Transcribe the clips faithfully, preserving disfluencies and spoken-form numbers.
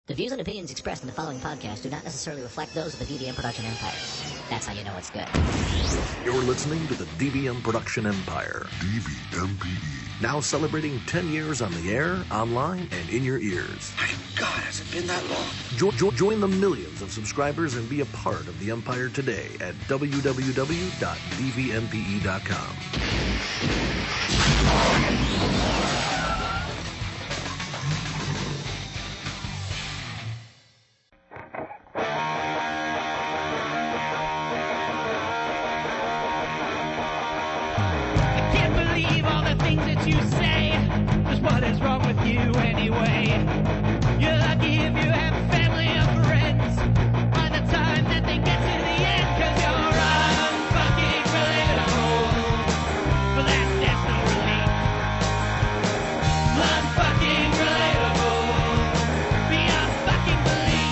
The views and opinions expressed in the following podcast do not necessarily reflect those of the D V M Production Empire. That's how you know it's good. You're listening to the D V M Production Empire. D V M P E. Now celebrating ten years on the air, online, and in your ears. My God, has it been that long? Jo- jo- join the millions of subscribers and be a part of the Empire today at w w w dot d v m p e dot com. You say, just what is wrong with you anyway? You're lucky if you have family or friends by the time that they get to the end, cause you're unfucking relatable. But that, that's not relate. Unfucking relatable. Beyond fucking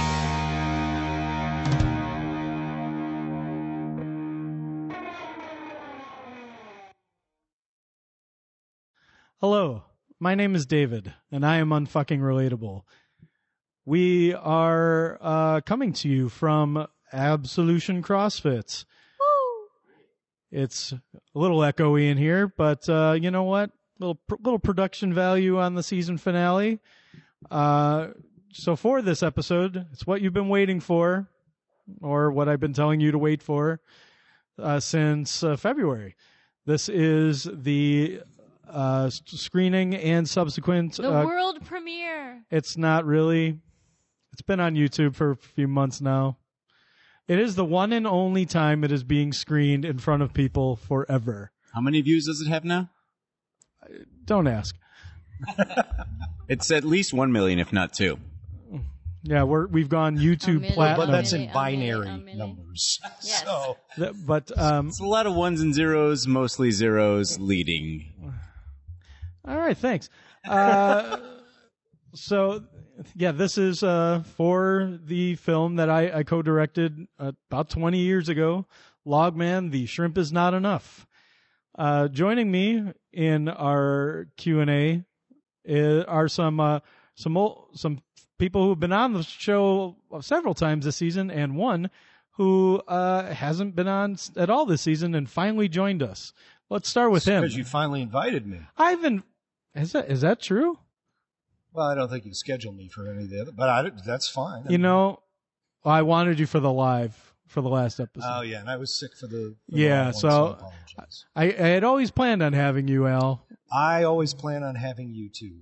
Hello, my name is David, and I am unfucking relatable. We are uh, coming to you from Absolution CrossFits. Woo! It's a little echoey in here, but uh, you know what? Little little production value on the season finale. Uh, so for this episode, it's what you've been waiting for, or what I've been telling you to wait for uh, since uh, February. This is the Uh, screening and subsequent. The uh, world premiere. It's not really. It's been on YouTube for a few months now. It is the one and only time it is being screened in front of people forever. How many views does it have now? Don't ask. It's at least one million, if not two. Yeah, we're we've gone YouTube million, platinum. But that's in A million, binary a million. numbers. Yes. So Th- but um, It's a lot of ones and zeros, mostly zeros, leading. all right, thanks. Uh, so, yeah, this is uh, for the film that I, I co-directed uh, about twenty years ago, Logman, The Shrimp Is Not Enough. Uh, joining me in our Q and A is, are some uh, some old, some people who've been on the show several times this season, and one who uh, hasn't been on at all this season and finally joined us. Let's start with him. because you finally invited me. I've been. Is that is that true? Well, I don't think you scheduled me for any of the other, but I, that's fine. You know, I wanted you for the live for the last episode. Oh yeah, and I was sick for the. the Yeah, live one, so- I apologize. I, I had always planned on having you, Al. I always plan on having you too.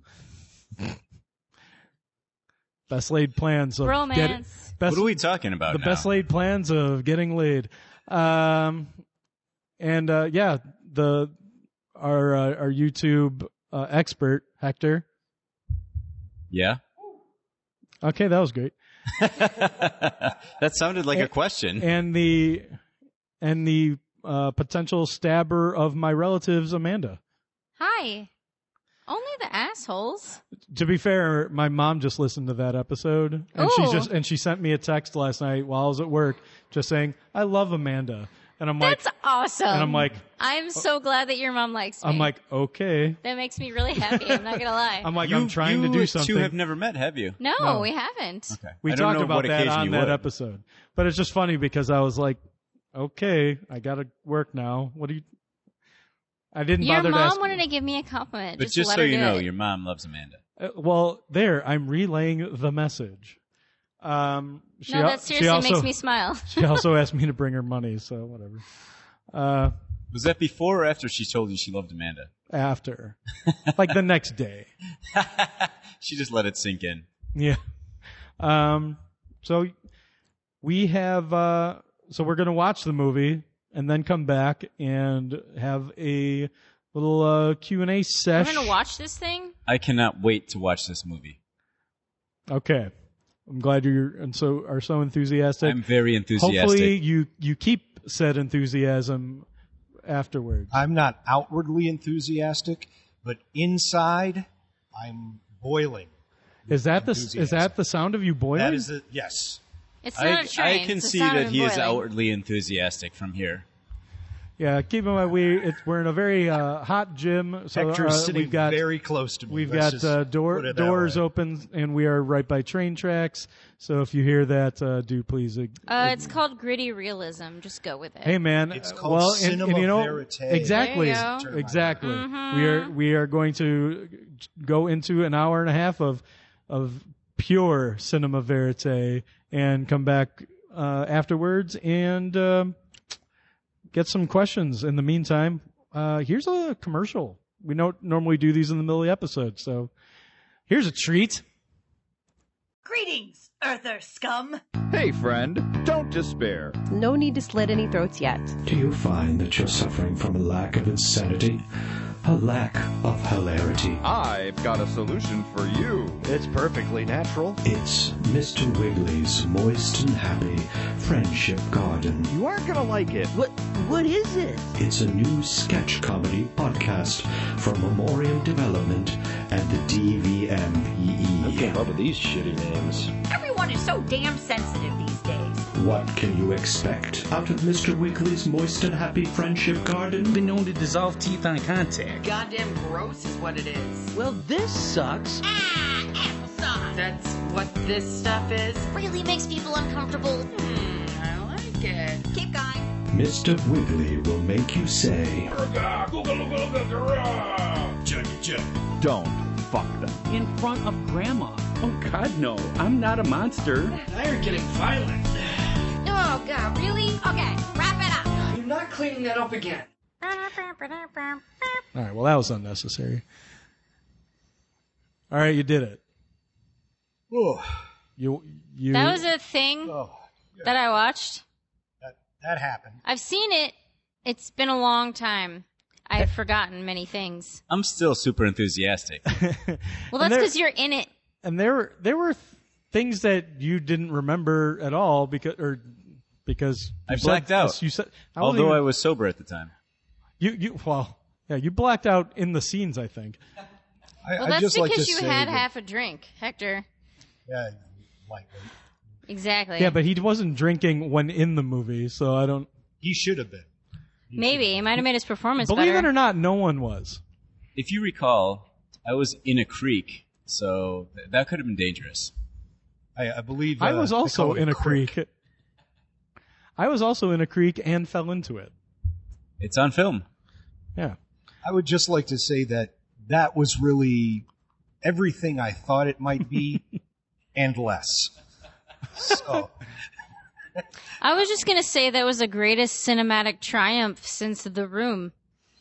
Best laid plans of Romance. getting best, What are we talking about the now? best laid plans of getting laid. Um, and uh, yeah, the our uh, our YouTube uh, expert Hector. Yeah? Okay, that was great. That sounded like a question. And the and the uh, potential stabber of my relatives, Amanda. Hi. Only the assholes. To be fair, my mom just listened to that episode, and she Ooh. just and she sent me a text last night while I was at work, just saying, "I love Amanda," and I'm like, That's awesome. and I'm like, I'm so glad that your mom likes me. I'm like, okay, that makes me really happy. I'm not gonna lie. I'm like, you, I'm trying you to do something. two have never met, have you? no, No. we haven't. Okay. we I don't talked know about what that occasion on you that would. episode, but it's just funny because I was like, okay, I gotta work now. What do you? I didn't Your bother to mom ask. wanted to give me a compliment. But just, just let so her you do know, it. your mom loves Amanda. Uh, well, there, I'm relaying the message. Um, she, No, al- that she seriously also, makes me smile. She also asked me to bring her money, so whatever. Uh, Was that before or after she told you she loved Amanda? after, like the next day. She just let it sink in. Yeah. Um, so we have, uh, so we're going to watch the movie and then come back and have a little, uh, Q and A We're session. gonna watch this thing. I cannot wait to watch this movie. Okay. I'm glad you're, and so, are so enthusiastic. I'm very enthusiastic. Hopefully you, you keep said enthusiasm afterwards. I'm not outwardly enthusiastic, but inside, I'm boiling. Is that the, is enthusiasm. that the sound of you boiling? That is the yes. It's not I, a train. I can It's the see sound that of he is boiling. outwardly enthusiastic from here. Yeah, keep in mind we it's, we're in a very uh, hot gym. So Hector's uh, sitting we've got very close to me. we've Let's got just uh, put door it that doors way. open, and we are right by train tracks. So if you hear that, uh, do please. Uh, Uh, it's called gritty realism. Just go with it. Hey man, It's called well, and, cinema and you know verite. exactly, There you go. exactly. Mhm. We are we are going to go into an hour and a half of of pure cinema verite, and come back uh, afterwards and um, get some questions. In the meantime, uh, here's a commercial. We don't normally do these in the middle of the episode, so here's a treat. Greetings, Earther scum. Hey, friend, don't despair. No need to slit any throats yet. Do you find that you're suffering from a lack of insanity? A lack of hilarity? I've got a solution for you. It's perfectly natural. It's Mister Wiggly's Moist and Happy Friendship Garden. You aren't gonna like it. What? What is it? It's a new sketch comedy podcast from Memoriam Development and the D V M P E. I can't remember these shitty names. Everyone is so damn sensitive these days. What can you expect out of Mister Wiggly's Moist and Happy Friendship Garden? Been known to dissolve teeth on contact. Goddamn gross is what it is. Well, this sucks. Ah, applesauce. That's what this stuff is? Really makes people uncomfortable. Hmm, I like it. Keep going. Mister Wiggly will make you say, Don't fuck them. In front of Grandma. Oh, God, no. I'm not a monster. Now you're getting violent. Oh, God, really? Okay, wrap it up. You're not cleaning that up again. All right, well, that was unnecessary. All right, you did it. Oh, You you. That was a thing oh, yeah. that I watched. That, that happened. I've seen it. It's been a long time. I've forgotten many things. I'm still super enthusiastic. Well, that's because you're in it. And there were there were things that you didn't remember at all because or because I you said- blacked out. You said, I wasn't Although even- I was sober at the time. you you well yeah you blacked out in the scenes, I think. I, Well, I'd that's just like because to you say had that- half a drink, Hector. Yeah, lightly. Exactly. Yeah, but he wasn't drinking when in the movie, so I don't. He should have been. Maybe it might have made his performance Believe better. it or not, no one was. If you recall, I was in a creek, so th- that could have been dangerous. I, I believe. I uh, was they also call it in a creek. I was also in a creek and fell into it. It's on film. Yeah. I would just like to say that that was really everything I thought it might be, and less. So. I was just gonna say that was the greatest cinematic triumph since The Room.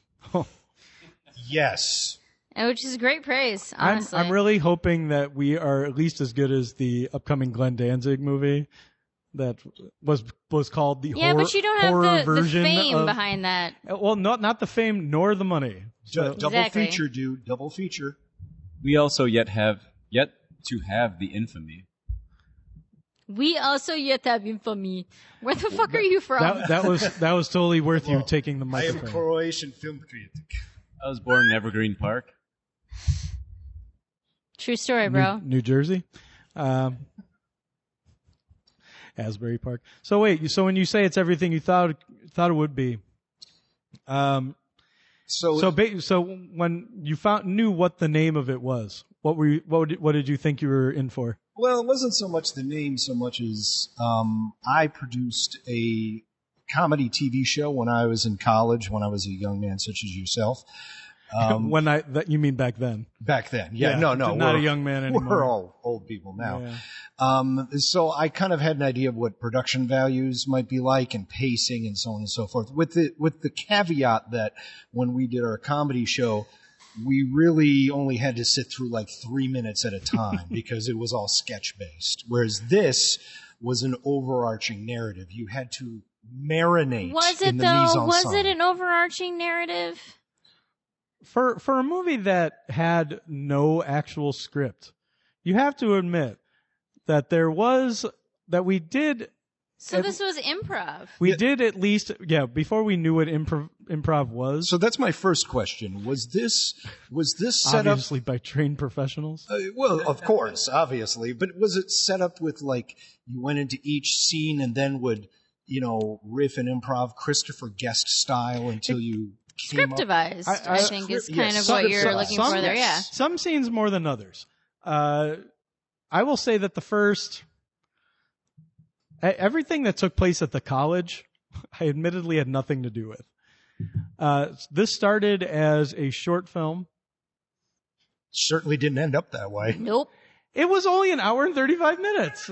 Yes. Uh, Which is great praise, I'm, honestly. I'm really hoping that we are at least as good as the upcoming Glenn Danzig movie that was was called the yeah, horror, but you don't horror have the, the version fame of, behind that. Well, not not the fame nor the money. So, D- double Exactly. feature, dude. Double feature. We also yet have yet to have the infamy. We also yet have infamy. Where the fuck are you from? that that was that was totally worth you taking the I am microphone. Croatian film critic. I was born in Evergreen Park. True story, bro. New, New Jersey, um, Asbury Park. So wait, so when you say it's everything you thought thought it would be, um, so so ba- so when you found knew what the name of it was, what were you, what did, what did you think you were in for? Well, it wasn't so much the name, so much as um, I produced a comedy T V show when I was in college, when I was a young man such as yourself. Um, when I that you mean back then? Back then, yeah, Yeah, no, no, not we're- a young man anymore. We're all old people now. Yeah. Um, so I kind of had an idea of what production values might be like and pacing and so on and so forth. With the with the caveat that when we did our comedy show, we really only had to sit through like three minutes at a time because it was all sketch based. Whereas this was an overarching narrative. You had to marinate. Was in it the though? mise en Was scene. it an overarching narrative? For for a movie that had no actual script, you have to admit that there was that we did. So at- this was improv. We did at least, yeah, before we knew what improv, improv was. So that's my first question. Was this was this set up? Obviously by trained professionals. Uh, well, of course, obviously, but was it set up with like you went into each scene and then would you know, riff and improv Christopher Guest style until you came up. Scriptivized, I, I, I think, is kind yes. of what Some- you're some- looking some- for there. Yeah. Some scenes more than others. Uh, I will say that the first, e- everything that took place at the college, I admittedly had nothing to do with. Uh, this started as a short film. Certainly didn't end up that way. Nope. It was only an hour and thirty-five minutes.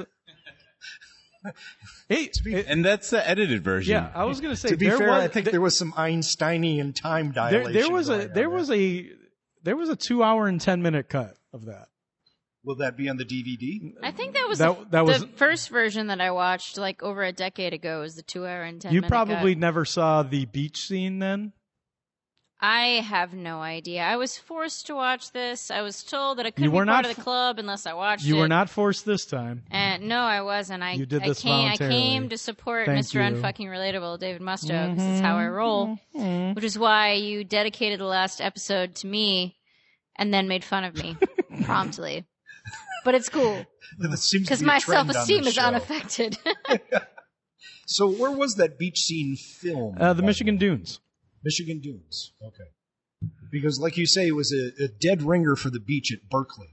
Hey, it- And that's the edited version. yeah, I was going to say. To be there fair, was, I think th- there was some Einsteinian time there, dilation. there was going a on there was a there was a two hour and ten minute cut of that. Will that be on the D V D? I think that was That- the, that was- the first version that I watched like over a decade ago. Was the two hour and ten You minute probably cut. never saw the beach scene then. I have no idea. I was forced to watch this. I was told that I couldn't You were be part not of the club unless I watched it. You were not forced this time. And no, I wasn't. I, You did I this came, I voluntarily. came to support Thank Mister you. Unfucking Relatable, David Musto. This is how I roll. Mhm. Which is why you dedicated the last episode to me and then made fun of me promptly. But it's cool. There seems to Because be a my trend on self-esteem this is show. unaffected. So where was that beach scene filmed? Uh, the Michigan Dunes. Michigan Dunes. Okay. Because, like you say, it was a, a dead ringer for the beach at Berkeley.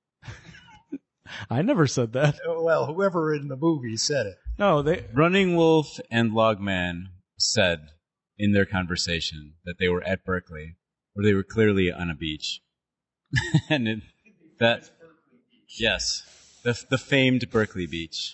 I never said that. Well, whoever in the movie said it. No, they. Running Wolf and Logman said in their conversation that they were at Berkeley, where they were clearly on a beach. and it, that, yes, the the famed Berkeley beach.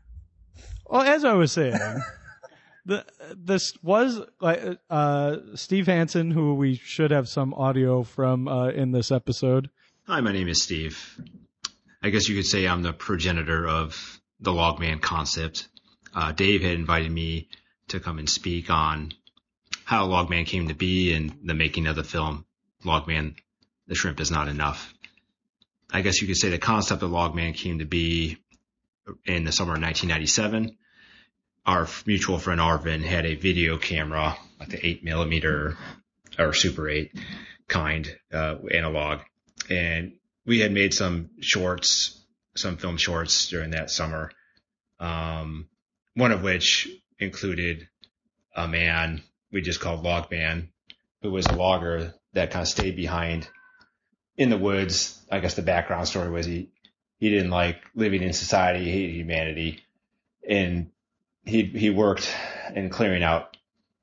Well, as I was saying, the this was like uh, Steve Hansen, who we should have some audio from uh, in this episode. Hi, my name is Steve. I guess you could say I'm the progenitor of the Logman concept. Uh, Dave had invited me to come and speak on how Logman came to be and the making of the film Logman, The Shrimp Is Not Enough. I guess you could say the concept of Logman came to be in the summer of nineteen ninety-seven. Our mutual friend Arvin had a video camera, like the eight millimeter or Super eight kind uh, analog, and we had made some shorts, some film shorts during that summer. Um, one of which included a man we just called Logman, who was a logger that kind of stayed behind in the woods. I guess the background story was he he didn't like living in society, he hated humanity, and he he worked in clearing out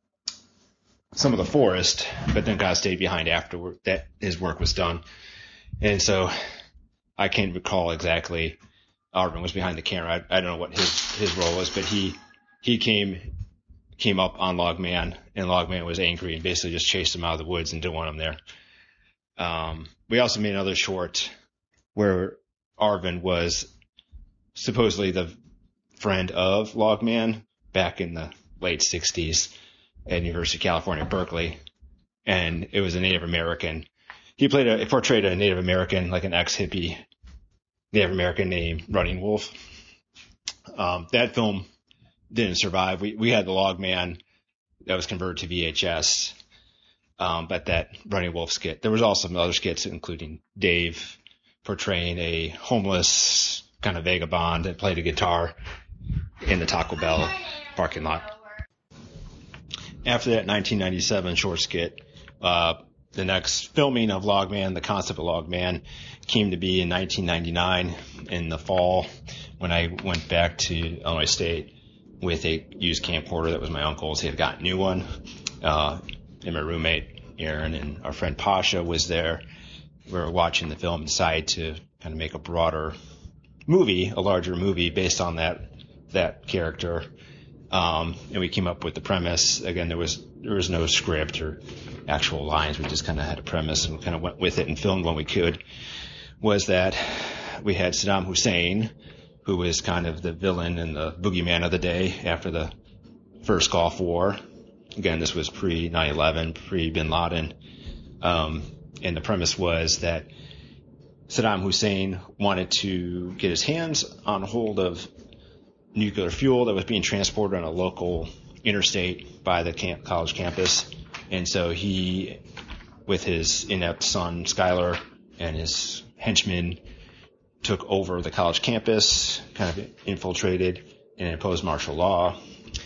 some of the forest, but then kind of stayed behind after that his work was done. And so I can't recall exactly. Arvin was behind the camera. I, I don't know what his, his role was, but he he came came up on Logman, and Logman was angry and basically just chased him out of the woods and didn't want him there. Um, we also made another short where Arvin was supposedly the friend of Logman back in the late sixties at University of California, Berkeley, and it was a Native American. He played a, portrayed a Native American, like an ex-hippie Native American named Running Wolf. Um, that film didn't survive. We we had the Logman that was converted to V H S, um, but that Running Wolf skit. There was also some other skits, including Dave portraying a homeless kind of vagabond that played a guitar in the Taco Bell parking lot. After that nineteen ninety-seven short skit, uh, the next filming of Logman, the concept of Logman, came to be in nineteen ninety-nine in the fall when I went back to Illinois State with a used camcorder that was my uncle's. He had gotten a new one. Uh, and my roommate, Aaron, and our friend Pasha was there. We were watching the film and decided to kind of make a broader movie, a larger movie based on that that character. Um, and we came up with the premise. Again, there was there was no script or actual lines. We just kind of had a premise and kind of went with it and filmed when we could. Was that we had Saddam Hussein, who was kind of the villain and the boogeyman of the day after the first Gulf War. Again, this was pre nine eleven, pre-Bin Laden. Um, and the premise was that Saddam Hussein wanted to get his hands on hold of nuclear fuel that was being transported on a local interstate by the camp, college campus. And so he, with his inept son, Skylar, and his henchmen, took over the college campus, kind of infiltrated and imposed martial law.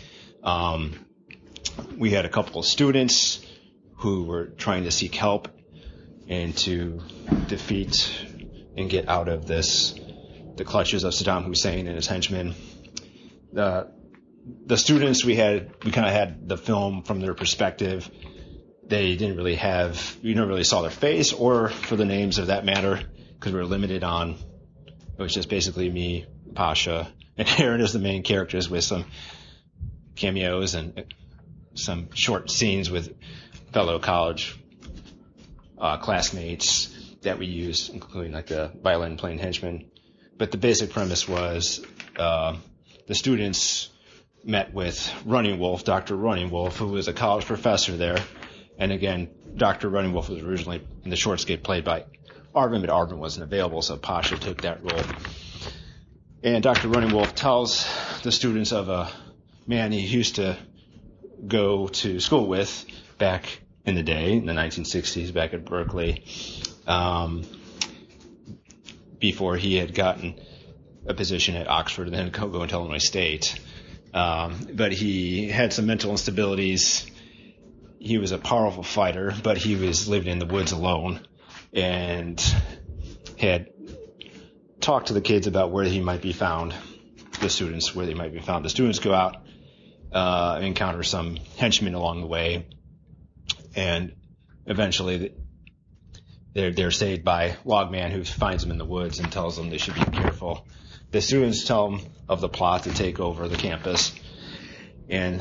Um, we had a couple of students who were trying to seek help and to defeat and get out of this, the clutches of Saddam Hussein and his henchmen. The, the students we had, we kind of had the film from their perspective. They didn't really have, you never really saw their face or for the names of that matter, because we were limited on, it was just basically me, Pasha, and Aaron as the main characters with some cameos and some short scenes with fellow college uh, classmates that we used, including like the violin playing henchman. But the basic premise was uh, the students met with Running Wolf, Doctor Running Wolf, who was a college professor there. And again, Doctor Running Wolf was originally in the short skate played by Arvin, but Arvin wasn't available, so Pasha took that role. And Doctor Running Wolf tells the students of a man he used to go to school with back in the day, in the nineteen sixties, back at Berkeley, um, before he had gotten a position at Oxford and then go, go into Illinois State. Um, but he had some mental instabilities. He was a powerful fighter, but he was living in the woods alone and had talked to the kids about where he might be found, the students, where they might be found. The students go out, uh, encounter some henchmen along the way, and eventually they're, they're saved by Logman, who finds them in the woods and tells them they should be careful. The students tell them of the plot to take over the campus, and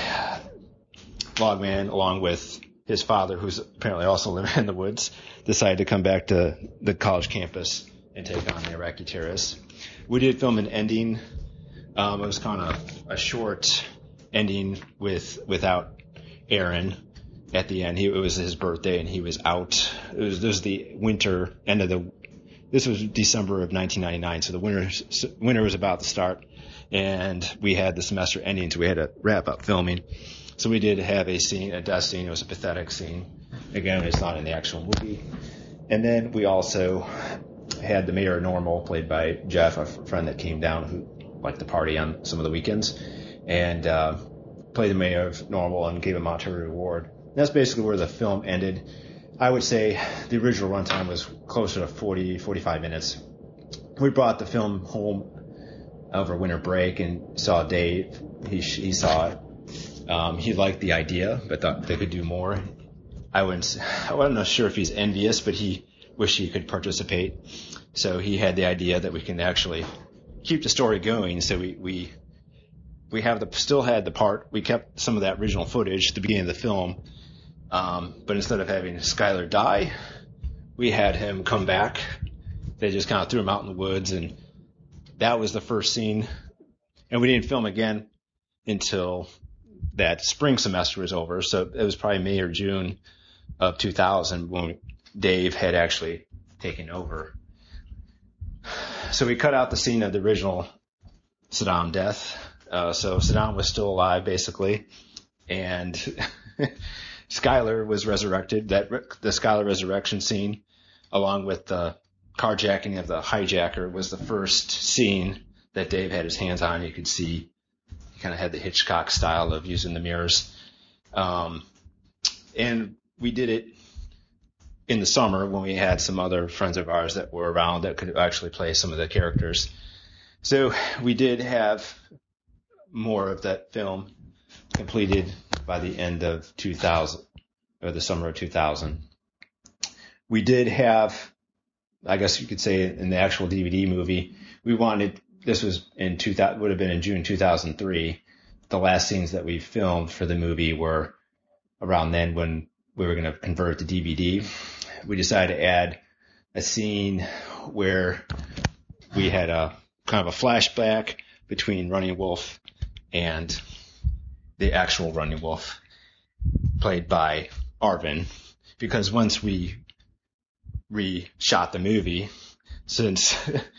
Logman, along with his father, who's apparently also living in the woods, decided to come back to the college campus and take on the Iraqi terrorists. We did film an ending. Um, it was kind of a short ending with without Aaron at the end. He, it was his birthday, and he was out. It was, this was the winter, end of the, this was December of nineteen ninety-nine, so the winter, winter was about to start, and we had the semester ending, so we had to wrap up filming. So we did have a scene, a death scene. It was a pathetic scene. Again, it's not in the actual movie. And then we also had the mayor of Normal, played by Jeff, a friend that came down who liked to party on some of the weekends, and uh, played the mayor of Normal and gave him out to a reward. And that's basically where the film ended. I would say the original runtime was closer to forty, forty-five minutes. We brought the film home over winter break and saw Dave. He, he saw it. Um, he liked the idea, but thought they could do more. I wouldn't, I wasn't sure if he's envious, but he wished he could participate. So he had the idea that we can actually keep the story going. So we, we, we have the, still had the part, we kept some of that original footage at the beginning of the film. Um, but instead of having Skylar die, we had him come back. They just kind of threw him out in the woods, and that was the first scene. And we didn't film again until that spring semester was over. So it was probably May or June of two thousand when Dave had actually taken over. So we cut out the scene of the original Saddam death. Uh, so Saddam was still alive, basically. And Skylar was resurrected. That the Skylar resurrection scene, along with the carjacking of the hijacker, was the first scene that Dave had his hands on. You could see he kind of had the Hitchcock style of using the mirrors. Um, and we did it in the summer when we had some other friends of ours that were around that could actually play some of the characters. So we did have more of that film completed by the end of two thousand, or the summer of two thousand. We did have, I guess you could say in the actual D V D movie, we wanted, this was in two thousand, would have been in June two thousand three. The last scenes that we filmed for the movie were around then when we were going to convert it to D V D. We decided to add a scene where we had a kind of a flashback between Running Wolf and the actual Running Wolf, played by Arvin, because once we re-shot the movie, since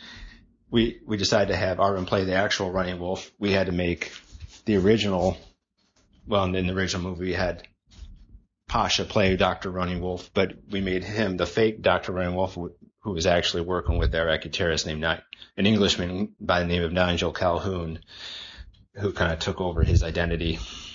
we we decided to have Arvin play the actual Running Wolf, we had to make the original, well, in the original movie we had Pasha play Doctor Running Wolf, but we made him the fake Doctor Running Wolf, who was actually working with the Iraqi terrorist named, an Englishman by the name of Nigel Calhoun. who kind of took over his identity.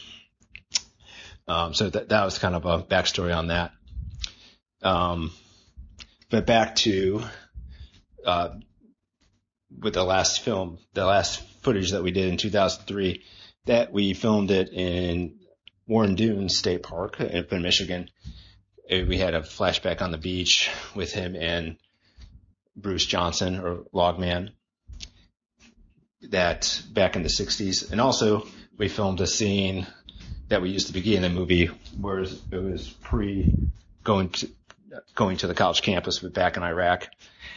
Um, so that that was kind of a backstory on that. Um, but back to uh, with the last film, the last footage that we did in two thousand three, that we filmed it in Warren Dunes State Park up in Michigan. We had a flashback on the beach with him and Bruce Johnson, or Logman, that back in the sixties. And also we filmed a scene that we used to begin the movie where it was pre going to, going to the college campus, but back in Iraq.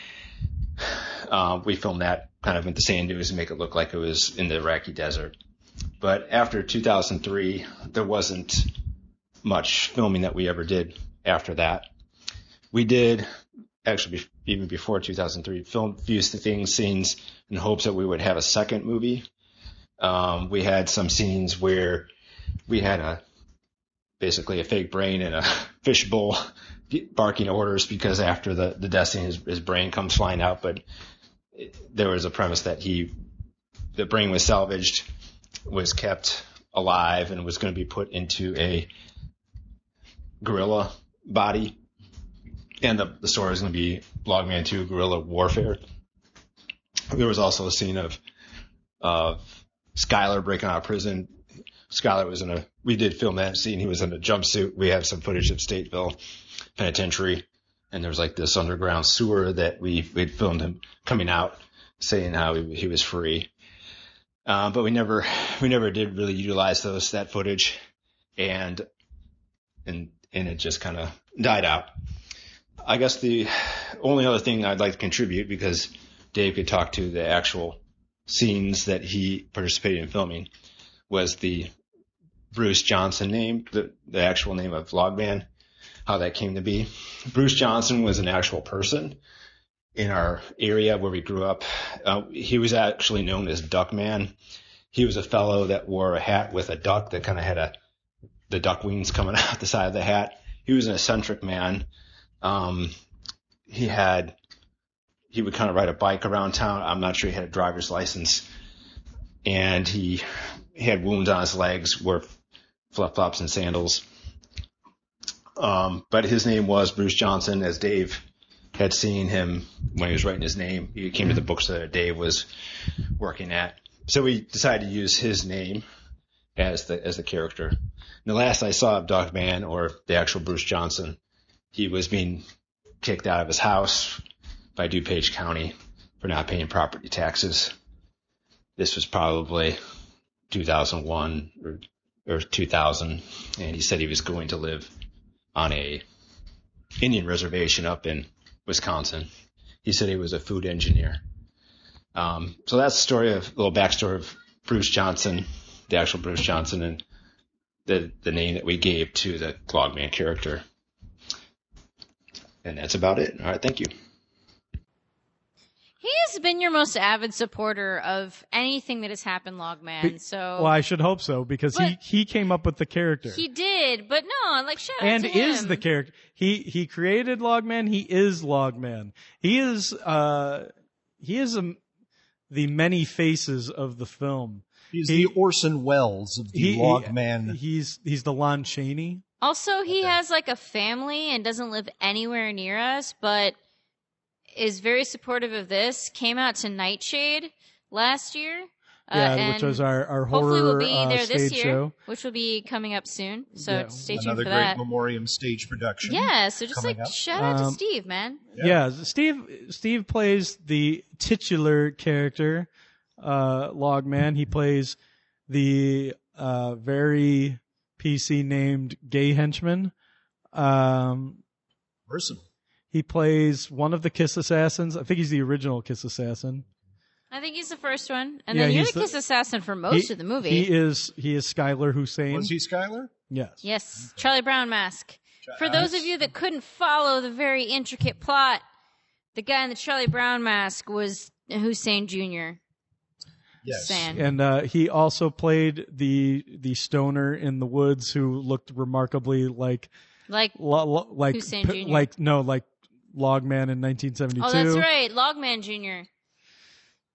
Uh, we filmed that kind of with the sand dunes to make it look like it was in the Iraqi desert. But after two thousand three, there wasn't much filming that we ever did after that. We did, actually even before two thousand three, filmed a few things, scenes in hopes that we would have a second movie. Um, we had some scenes where we had a basically a fake brain in a fishbowl barking orders because after the, the death scene, his, his brain comes flying out. But it, there was a premise that he, the brain was salvaged, was kept alive, and was going to be put into a gorilla body. And the, the story was going to be Logman two Guerrilla Warfare. There was also a scene of, of Skyler breaking out of prison. Skyler was in a, we did film that scene. He was in a jumpsuit. We have some footage of Stateville Penitentiary. And there was like this underground sewer that we, we'd filmed him coming out saying how he, he was free. Uh, but we never, we never did really utilize those, that footage. And, and, and it just kind of died out. I guess the only other thing I'd like to contribute, because Dave could talk to the actual scenes that he participated in filming, was the Bruce Johnson name, the, the actual name of Logman, how that came to be. Bruce Johnson was an actual person in our area where we grew up. Uh, he was actually known as Duckman. He was a fellow that wore a hat with a duck that kind of had a, the duck wings coming out the side of the hat. He was an eccentric man. Um, he had, he would kind of ride a bike around town. I'm not sure he had a driver's license, and he, he had wounds on his legs, wore flip flops and sandals. Um, but his name was Bruce Johnson, as Dave had seen him when he was writing his name. He came to the books that Dave was working at. So we decided to use his name as the, as the character. And the last I saw of Dogman, or the actual Bruce Johnson, he was being kicked out of his house by DuPage County for not paying property taxes. This was probably two thousand one or, or two thousand, and he said he was going to live on a Indian reservation up in Wisconsin. He said he was a food engineer. Um, so that's the story of, a little backstory of Bruce Johnson, the actual Bruce Johnson, and the, the name that we gave to the Logman character. And that's about it. All right, thank you. He has been your most avid supporter of anything that has happened, Logman. So, well, I should hope so, because he, he came up with the character. He did, but no, like shout out and to him. is the character. He he created Logman. He is Logman. He is uh he is a, the many faces of the film. He's he, the Orson Welles of the he, Logman. He, he's he's the Lon Chaney. Also, he has like a family and doesn't live anywhere near us, but is very supportive of this. Came out to Nightshade last year. Yeah, uh, which was our, our hopefully horror we'll be uh, there this stage year, show. which will be coming up soon. So Yeah. stay tuned Another for great that. Memoriam stage production. Yeah, so just like coming up. shout out to Um, Steve, man. Yeah. Steve Steve plays the titular character, uh, Logman. He plays the uh, very P C named gay henchman. Um, Personal. he plays one of the Kiss Assassins. I think he's the original Kiss Assassin. I think he's the first one, and Yeah, then you're he's the the- Kiss Assassin for most He- of the movie. He is he is Skylar Hussein. Was he Skylar? Yes. Yes, Charlie Brown mask. For those of you that couldn't follow the very intricate plot, the guy in the Charlie Brown mask was Hussein Junior Yes. Saying. And uh, he also played the the stoner in the woods who looked remarkably like Like lo, lo, like Hussein p- Junior like no like Logman in nineteen seventy-two. Oh, that's right, Logman Junior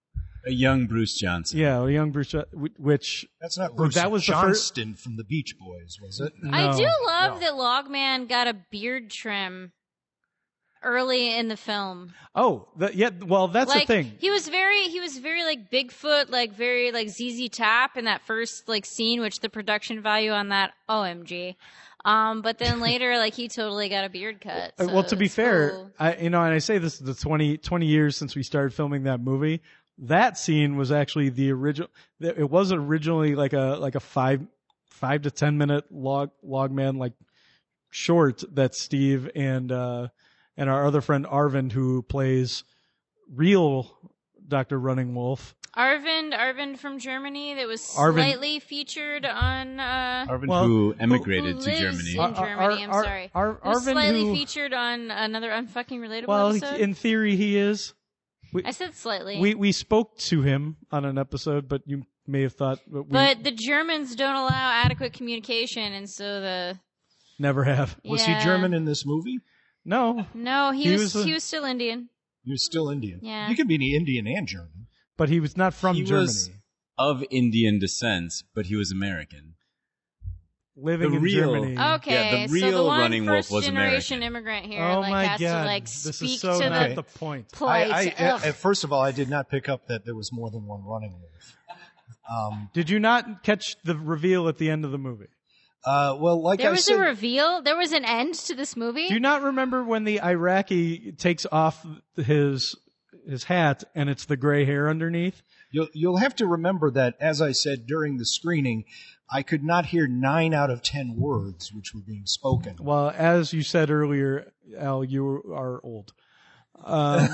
A young Bruce Johnson. Yeah, a young Bruce, Jo- wh- which That's not Bruce that was Johnston from the Beach Boys, was it? the first. I No. do love No. that Logman got a beard trim early in the film. Oh, the, yeah. Well, that's like, the thing. He was very, he was very like Bigfoot, like very like Z Z Top in that first like scene, which the production value on that, O M G. Um, but then later, like he totally got a beard cut. Uh, so well, to be it's fair, cool. I, you know, and I say this the twenty, twenty years since we started filming that movie. That scene was actually the original. It was originally like a like a five five to ten minute log logman like short that Steve and uh, and our other friend Arvind, who plays real Doctor Running Wolf. Arvind, Arvind from Germany, that was Arvind- slightly featured on. Uh, Arvind, Well, who who emigrated to lives Germany. in Ar- Germany. I'm Ar- sorry. Ar- Who was Arvind slightly who- featured on another unfucking relatable Well, episode. in theory, he is. We, I said slightly. we we spoke to him on an episode, but you may have thought that we but the Germans don't allow adequate communication, and so the never have. Was Yeah. he German in this movie? No, no, he, He was, was a- he was still Indian. He was still Indian. Yeah. You could be Indian and German. but he was not from he Germany. was of Indian descent, but he was American. Living the in real- Germany. Okay, Yeah, the so real the one Running Wolf first was generation American. immigrant here, Oh like my has God, to like this speak is so to not the the point. plight. I, I, Ugh. at, first of all, I did not pick up that there was more than one Running Wolf. Um, Did you not catch the reveal at the end of the movie? uh, well, like there I was said, a reveal. There was an end to this movie. Do you not remember when the Iraqi takes off his his hat and it's the gray hair underneath? you'll, you'll have to remember that, as I said during the screening, I could not hear nine out of ten words which were being spoken. Well, as you said earlier, Al, you are old. Um,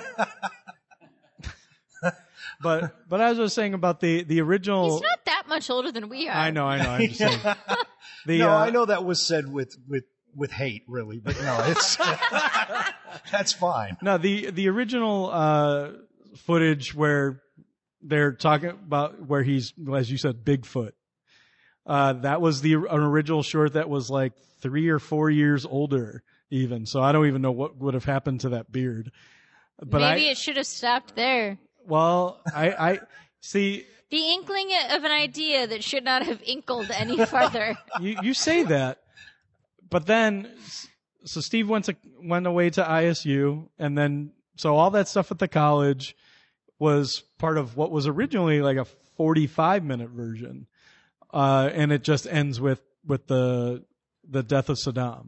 but but as I was saying about the the original, He's not that much older than we are. I know, I know. I'm just saying. The, no, uh, I know that was said with, with, with hate, really, but no, it's that's fine. No, the the original uh, footage where they're talking about where he's, as you said, Bigfoot. Uh, that was the an original short that was like three or four years older, even. So I don't even know what would have happened to that beard. But Maybe I, it should have stopped there. well, I, I see. The inkling of an idea that should not have inkled any farther. You you say that, but then so Steve went to went away to I S U, and then so all that stuff at the college was part of what was originally like a forty-five minute version, uh, and it just ends with with the the death of Saddam.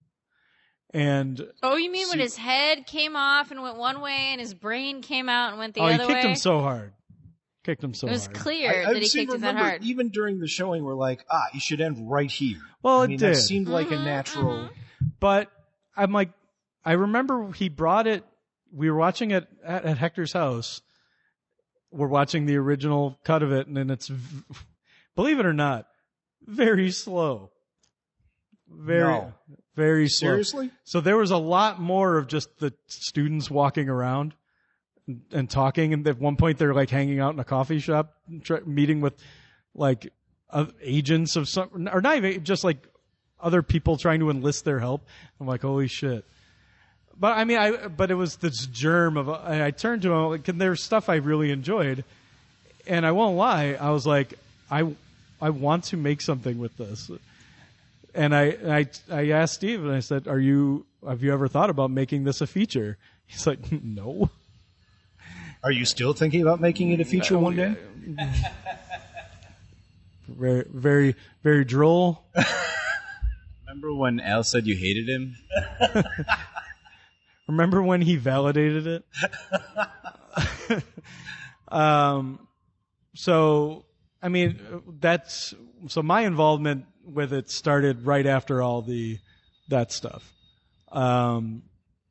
And Oh, you mean when See- his head came off and went one way and his brain came out and went the oh, he other kicked way? him so hard, kicked him so it was hard. clear I, that I he seem kicked to him that remember, hard. even during the showing, we're like, ah, you should end right here. Well, I it mean, did. that seemed like Mm-hmm, a natural. But I'm like, I remember he brought it. We were watching it at, at Hector's house. We're watching the original cut of it, and then it's, v- believe it or not, very slow. Very, No. very slow. Seriously? So there was a lot more of just the students walking around and, and talking. And at one point, they're like hanging out in a coffee shop, try, meeting with like uh, agents of some, or not even just like other people trying to enlist their help. I'm like, holy shit. But I mean, I, but it was this germ of, and I turned to him, like, and there's stuff I really enjoyed. And I won't lie, I was like, I, I want to make something with this. And I, I, I asked Steve, and I said, "Are you? Have you ever thought about making this a feature?" He's like, "No." Are you still thinking about making it a feature Uh, one day? Very, very, very droll. Remember when Al said you hated him? Remember when he validated it? um, so, I mean, that's, so my involvement with it started right after all the, that stuff. Um,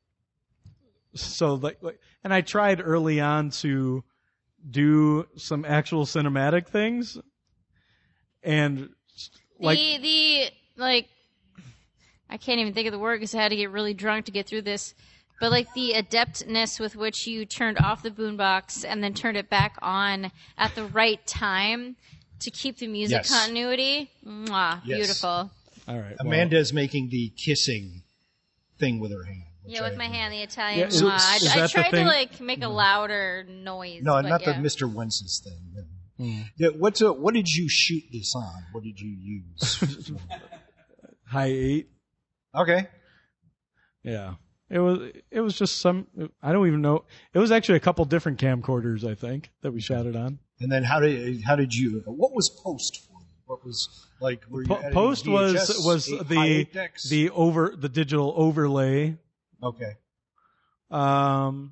so like, like, and I tried early on to do some actual cinematic things, and like, the the like I can't even think of the word because I had to get really drunk to get through this. But like the adeptness with which you turned off the boombox and then turned it back on at the right time to keep the music Yes. continuity, mwah, Yes. beautiful. all right, well, Amanda's making the kissing thing with her hand. Yeah, with my hand, the Italian. Yeah, is- uh, I, is I that the tried to thing? like make a louder noise. No, but not yeah. the Mister Wences thing. Hmm. Yeah, what's a, what did you shoot this on? What did you use? High eight. Okay. Yeah. It was it was just some I don't even know. It was actually a couple different camcorders, I think, that we shot it on. And then how did how did you? What was post for you? What was like? Were you Po- editing Post V H S, was was eight- high the eight decks? the over the digital overlay. Okay. Um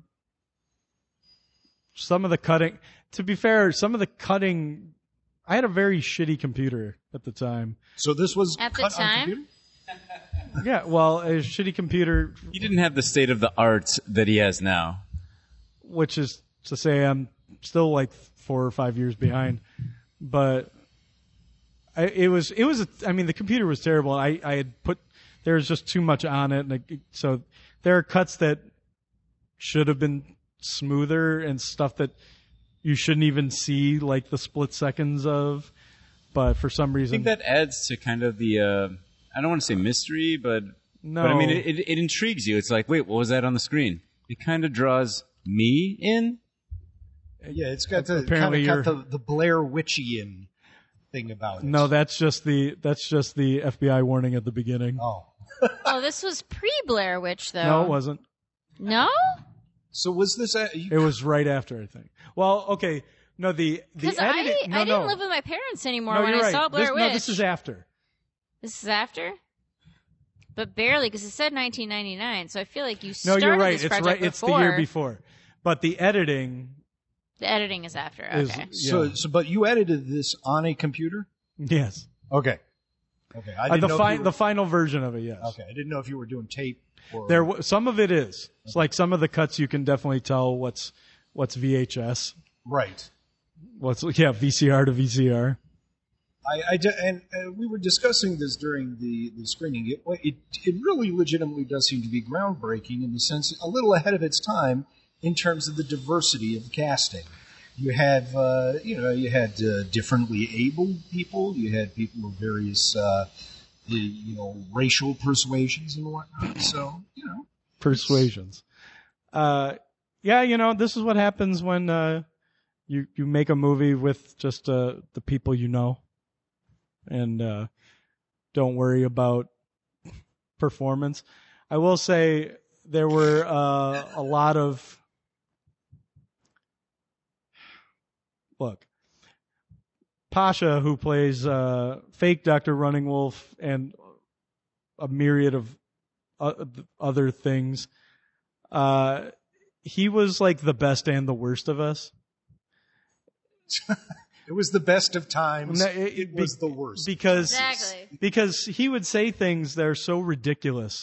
some of the cutting to be fair, some of the cutting I had a very shitty computer at the time. So this was At the cut on time? computer? Yeah, well, a shitty computer, He didn't have the state of the art that he has now. which is to say I'm still like four or five years behind. But I, it was, it was, a, I mean, the computer was terrible. I, I had put, there was just too much on it. And it, so there are cuts that should have been smoother and stuff that you shouldn't even see like the split seconds of. But for some I reason, think that adds to kind of the, uh, I don't want to say mystery, but, no, but I mean, it, it, it intrigues you. It's like, wait, what was that on the screen? It kind of draws me in. Yeah, it's got the Apparently kind of got you're- the, the Blair Witchian thing about it. no, that's just the, that's just the F B I warning at the beginning. Oh. Oh, this was pre Blair Witch, though. No, it wasn't. No? So was this? A, you, It was right after, I think. Well, okay. No, the, the Because I, editing, no, I didn't no. live with my parents anymore no, when you're I right. saw Blair this, Witch. No, this is after. This is after? But barely, because it said nineteen ninety-nine, so I feel like you No, started you're right. this It's project right. It's the before. year before. But the editing The editing is after, is, okay. So, yeah. so, but you edited this on a computer? yes. Okay. Okay. I Uh, didn't the, know fi- if you were, the final version of it, yes. Okay. I didn't know if you were doing tape or There, w- some of it is. It's like some of the cuts you can definitely tell what's what's V H S. right. What's yeah V C R to V C R. I, I d- and uh, we were discussing this during the, the screening. It, it it really legitimately does seem to be groundbreaking in the sense a little ahead of its time in terms of the diversity of the casting. You have uh, you know you had uh, differently abled people. You had people of various uh, you, you know racial persuasions and whatnot. So you know Persuasions. Uh, yeah, you know this is what happens when uh, you you make a movie with just uh, the people you know, and uh, don't worry about performance. I will say there were uh, a lot of look. Pasha, who plays uh, fake Doctor Running Wolf and a myriad of uh, other things, uh, he was like the best and the worst of us. it was the best of times. No, it, it- it was be- the worst because Exactly. because he would say things that are so ridiculous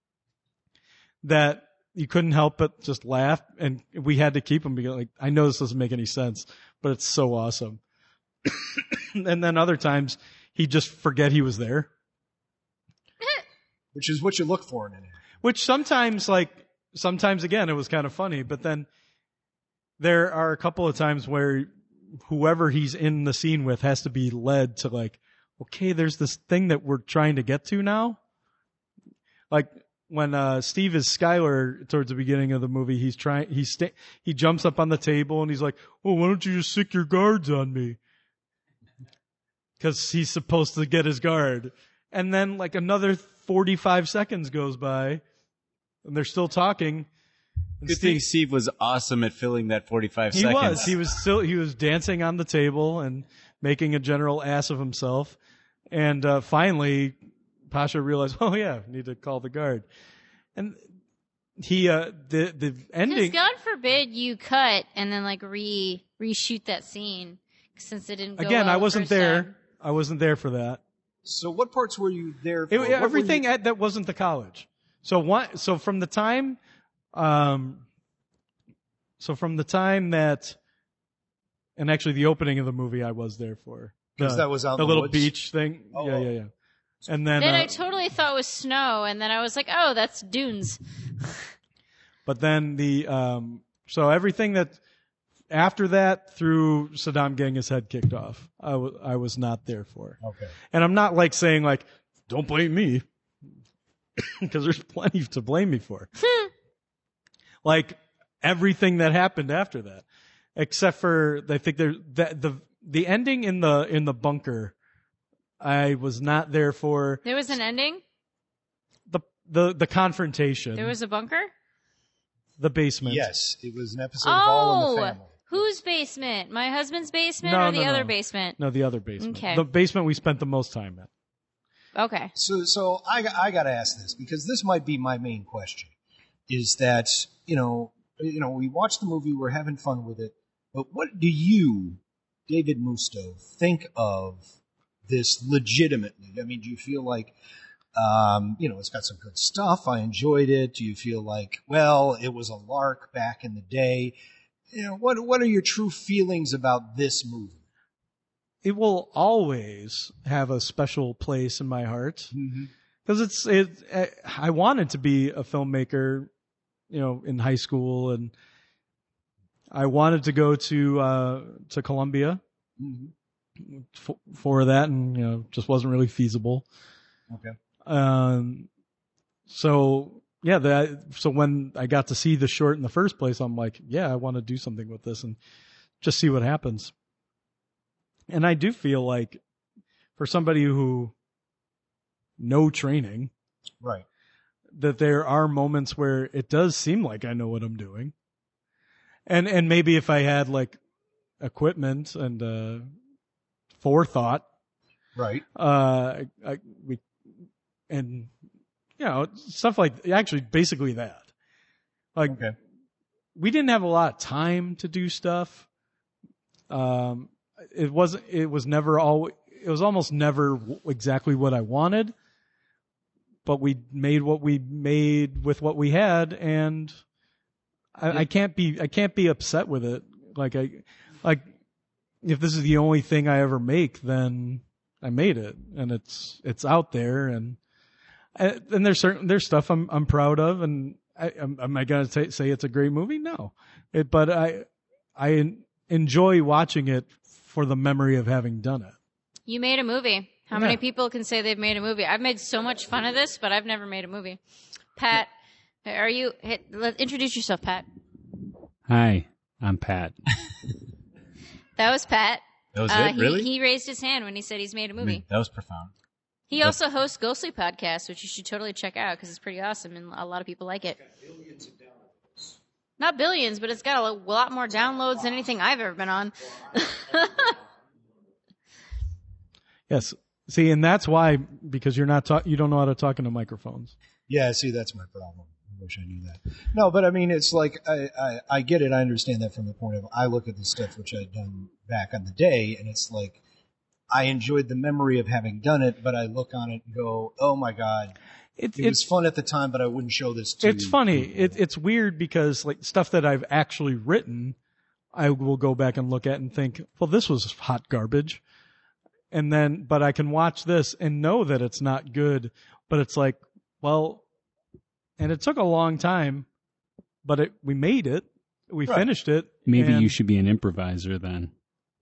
that you couldn't help but just laugh, and we had to keep him because like I know this doesn't make any sense, but it's so awesome. And then other times he'd just forget he was there, which is what you look for in an actor. which sometimes like sometimes again it was kind of funny, but then there are a couple of times where whoever he's in the scene with has to be led to like, okay, there's this thing that we're trying to get to now. Like when uh, Steve is Skylar towards the beginning of the movie, he's trying, he's sta- he jumps up on the table and he's like, "Oh, why don't you just stick your guards on me?" Because he's supposed to get his guard. And then like another forty-five seconds goes by, and they're still talking. And Good thing Steve was awesome at filling that forty-five he seconds. was. He was still. He was dancing on the table and making a general ass of himself. And uh, finally, Pasha realized, "Oh yeah, need to call the guard." And he, uh, the the Because ending. God forbid you cut and then like re reshoot that scene since it didn't go Again, well I the wasn't first there. time. I wasn't there for that. So what parts were you there for? It, What were everything you- at, that wasn't the college. So one. So from the time. Um, so from the time that, and actually the opening of the movie I was there for. 'Cause The- that was out in the the little woods? beach thing. Oh, yeah, oh. yeah, yeah. And then, Then uh, I totally thought it was snow, and then I was like, "Oh, that's dunes." but then the, um, so everything that after that through Saddam getting his head kicked off, I, w- I was not there for. Okay. And I'm not like saying like, don't blame me. because there's plenty to blame me for. Like everything that happened after that, except for I think there the the the ending in the in the bunker. I was not there for. There was an ending? The the the confrontation. There was a bunker? The basement. Yes, it was an episode oh, of All in the Family. Whose basement? My husband's basement No, or the no, other no. basement? No, the other basement. Okay. The basement we spent the most time in. Okay. So, so I, I got to ask this because this might be my main question: is that you know, you know, we watched the movie, we're having fun with it, but what do you, David Musto, think of this legitimately? I mean, do you feel like, um, you know, it's got some good stuff, I enjoyed it? Do you feel like, well, it was a lark back in the day? You know, what what are your true feelings about this movie? It will always have a special place in my heart because it's it. I wanted to be a filmmaker, you know, in high school, and I wanted to go to uh, to Columbia Mm-hmm. for, for that, and you know, just wasn't really feasible. Okay. Um. So yeah, that. So when I got to see the short in the first place, I'm like, yeah, I want to do something with this and just see what happens. And I do feel like for somebody who no training, right, that there are moments where it does seem like I know what I'm doing. And and maybe if I had like equipment and uh, forethought, right, uh, I, I, we and you know stuff like actually basically that. Like okay. we didn't have a lot of time to do stuff. Um. It wasn't. It was never all. It was almost never exactly what I wanted, but we made what we made with what we had, and I, I can't be. I can't be upset with it. Like I, like if this is the only thing I ever make, then I made it, and it's it's out there, and and there's certain there's stuff I'm I'm proud of, and I, am, am I gonna say, say it's a great movie? No, it, but I I enjoy watching it for the memory of having done it. You made a movie. How Yeah. many people can say they've made a movie? I've made so much fun of this, but I've never made a movie. Pat, are you? Hit, let, introduce yourself, Pat. Hi, I'm Pat. That was Pat. That was uh, it? Really? He, he raised his hand when he said he's made a I movie. mean, that was profound. He also hosts Ghostly Podcast, which you should totally check out because it's pretty awesome and a lot of people like it. Not billions, but it's got a lot more downloads than anything I've ever been on. Yes. See, and that's why, because you're not talk, you don't know how to talk into microphones. Yeah, see, that's my problem. I wish I knew that. No, but I mean, it's like, I, I, I get it. I understand that from the point of, I look at the stuff which I'd done back on the day, and it's like, I enjoyed the memory of having done it, but I look on it and go, oh my God. It, it was fun at the time, but I wouldn't show this to It's funny. It, it's weird because like stuff that I've actually written, I will go back and look at and think, well, this was hot garbage. And then, but I can watch this and know that it's not good, but it's like, well, and it took a long time, but it, we made it. We Right. finished it. Maybe and you should be an improviser then.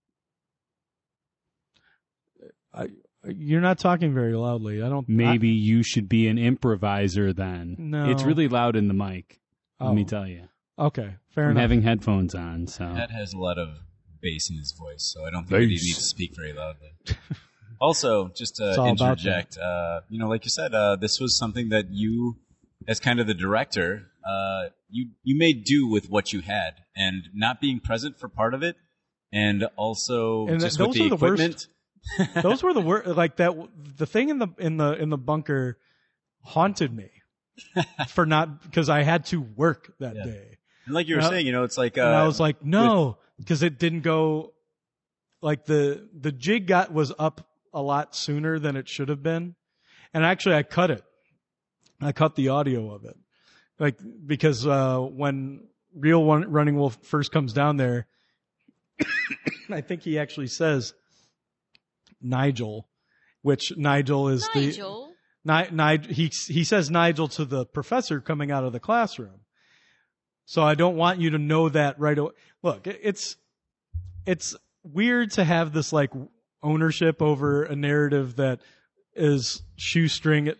I, you're not talking very loudly. I don't. Maybe you should be an improviser then. No. It's really loud in the mic. Let Oh. me tell you. Okay, fair I'm enough. having headphones on, so. Pat has a lot of bass in his voice, so I don't think that he Bass. needs to speak very loudly. Also, just It's to all about interject, uh, you know, like you said, uh, this was something that you, as kind of the director, uh, you you made do with what you had, and not being present for part of it, and also And just th- with those the were the worst. equipment. Those were the worst. Like that, the thing in the in the in the bunker haunted me for not because I had to work that Yeah. day. And like you were And I- saying, you know, it's like uh, and I was like, no, because it didn't go. Like the the jig got was up a lot sooner than it should have been, and actually I cut it. I cut the audio of it, like because uh, when Real One, Running Wolf first comes down there, I think he actually says Nigel, which Nigel is Nigel? the Ni, Ni, he he says Nigel to the professor coming out of the classroom. So I don't want you to know that right away. Look, it- it's it's weird to have this like ownership over a narrative that is shoestring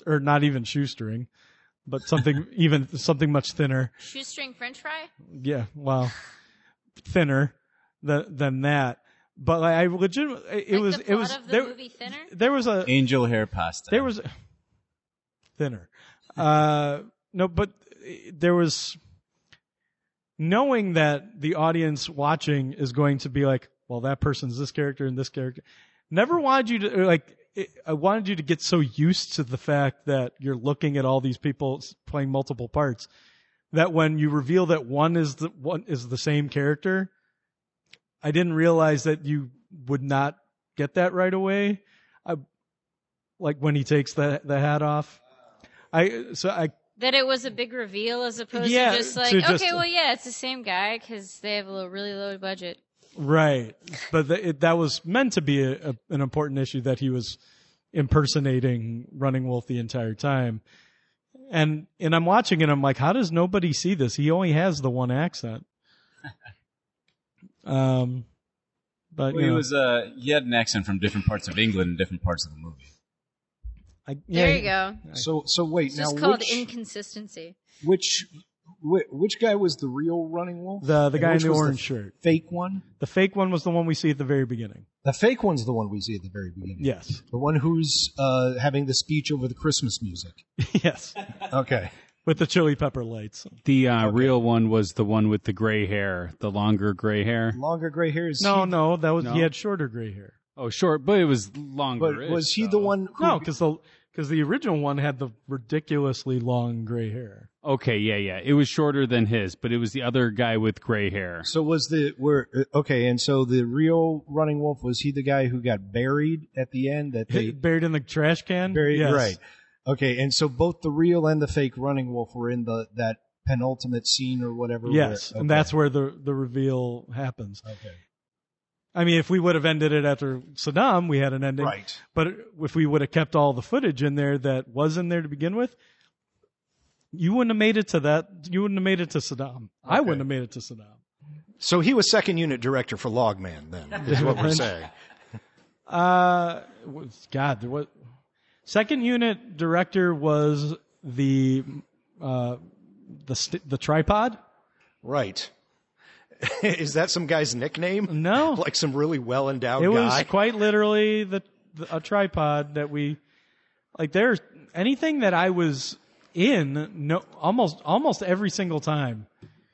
or not even shoestring, but something even something much thinner. Shoestring French fry? Yeah, well, thinner than than that. But like, I legitimately, it like was the it was plot of the there. movie Thinner? There was a angel hair pasta. There was thinner. Uh, no, but there was knowing that the audience watching is going to be like, well, that person's this character and this character. Never wanted you to like. It, I wanted you to get so used to the fact that you're looking at all these people playing multiple parts that when you reveal that one is the one is the same character, I didn't realize that you would not get that right away. I like when he takes the the hat off. I so I that it was a big reveal as opposed Yeah, to just like to okay, just- well, yeah, it's the same guy because they have a little, really low budget. right, but the, it, that was meant to be a, a, an important issue that he was impersonating Running Wolf the entire time. And and I'm watching it. I'm like, how does nobody see this? He only has the one accent. um, but Well, you he know, was uh, he had an accent from different parts of England and different parts of the movie. I, There you go. So so wait It's now just called which, inconsistency. which which which guy was the real Running Wolf? the the And guy in which the was orange shirt. Fake one. The fake one was the one we see at the very beginning. The fake one's the one we see at the very beginning. Yes. The one who's uh, having the speech over the Christmas music. Yes. Okay. With the chili pepper lights. The uh, real one was the one with the gray hair, the longer gray hair. Longer gray hair is No, he, no, that was No? he had shorter gray hair. Oh, short, but it was longer. but was he the one who No, because the because the original one had the ridiculously long gray hair. Okay, yeah, yeah. It was shorter than his, but it was the other guy with gray hair. So was the where uh, okay, and so the real Running Wolf, was he the guy who got buried at the end that they Buried in the trash can. buried Yes. right. Okay, and so both the real and the fake Running Wolf were in the that penultimate scene or whatever. Yes, where, and okay. that's where the the reveal happens. Okay. I mean, if we would have ended it after Saddam, we had an ending. Right. But if we would have kept all the footage in there that was in there to begin with, you wouldn't have made it to that. You wouldn't have made it to Saddam. I wouldn't have made it to Saddam. So he was second unit director for Logman, then, is what we're saying. Uh, was- God, there was second unit director was the uh the st- the tripod. Right. Is that some guy's nickname? No, like some really well endowed it guy. was quite literally the, the a tripod that we like. There's anything that I was in, no, almost almost every single time.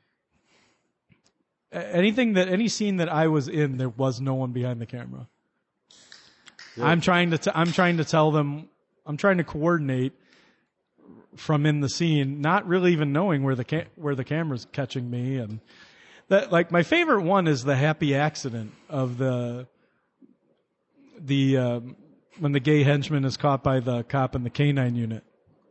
A- Anything that any scene that I was in, there was no one behind the camera. Yeah. I'm trying to t- I'm trying to tell them I'm trying to coordinate from in the scene, not really even knowing where the ca- where the camera's catching me. And that, like, my favorite one is the happy accident of the the um, when the gay henchman is caught by the cop in the canine unit,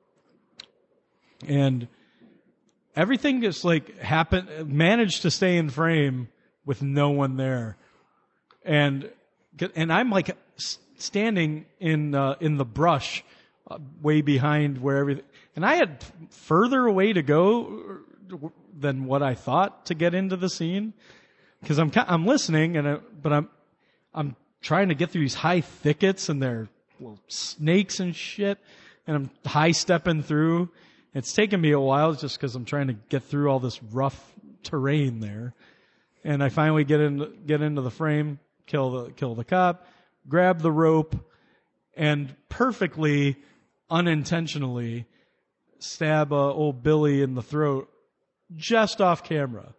and everything just like happened, managed to stay in frame with no one there, and and I'm like s- standing in uh, in the brush, uh, way behind where everything, and I had further away to go than what I thought to get into the scene, because I'm ki- I'm listening, and I, but I'm I'm trying to get through these high thickets, and there are little snakes and shit, and I'm high stepping through. It's taken me a while just because I'm trying to get through all this rough terrain there, and I finally get in get into the frame, kill the kill the cop, grab the rope, and perfectly, unintentionally, stab uh, old Billy in the throat, just off camera.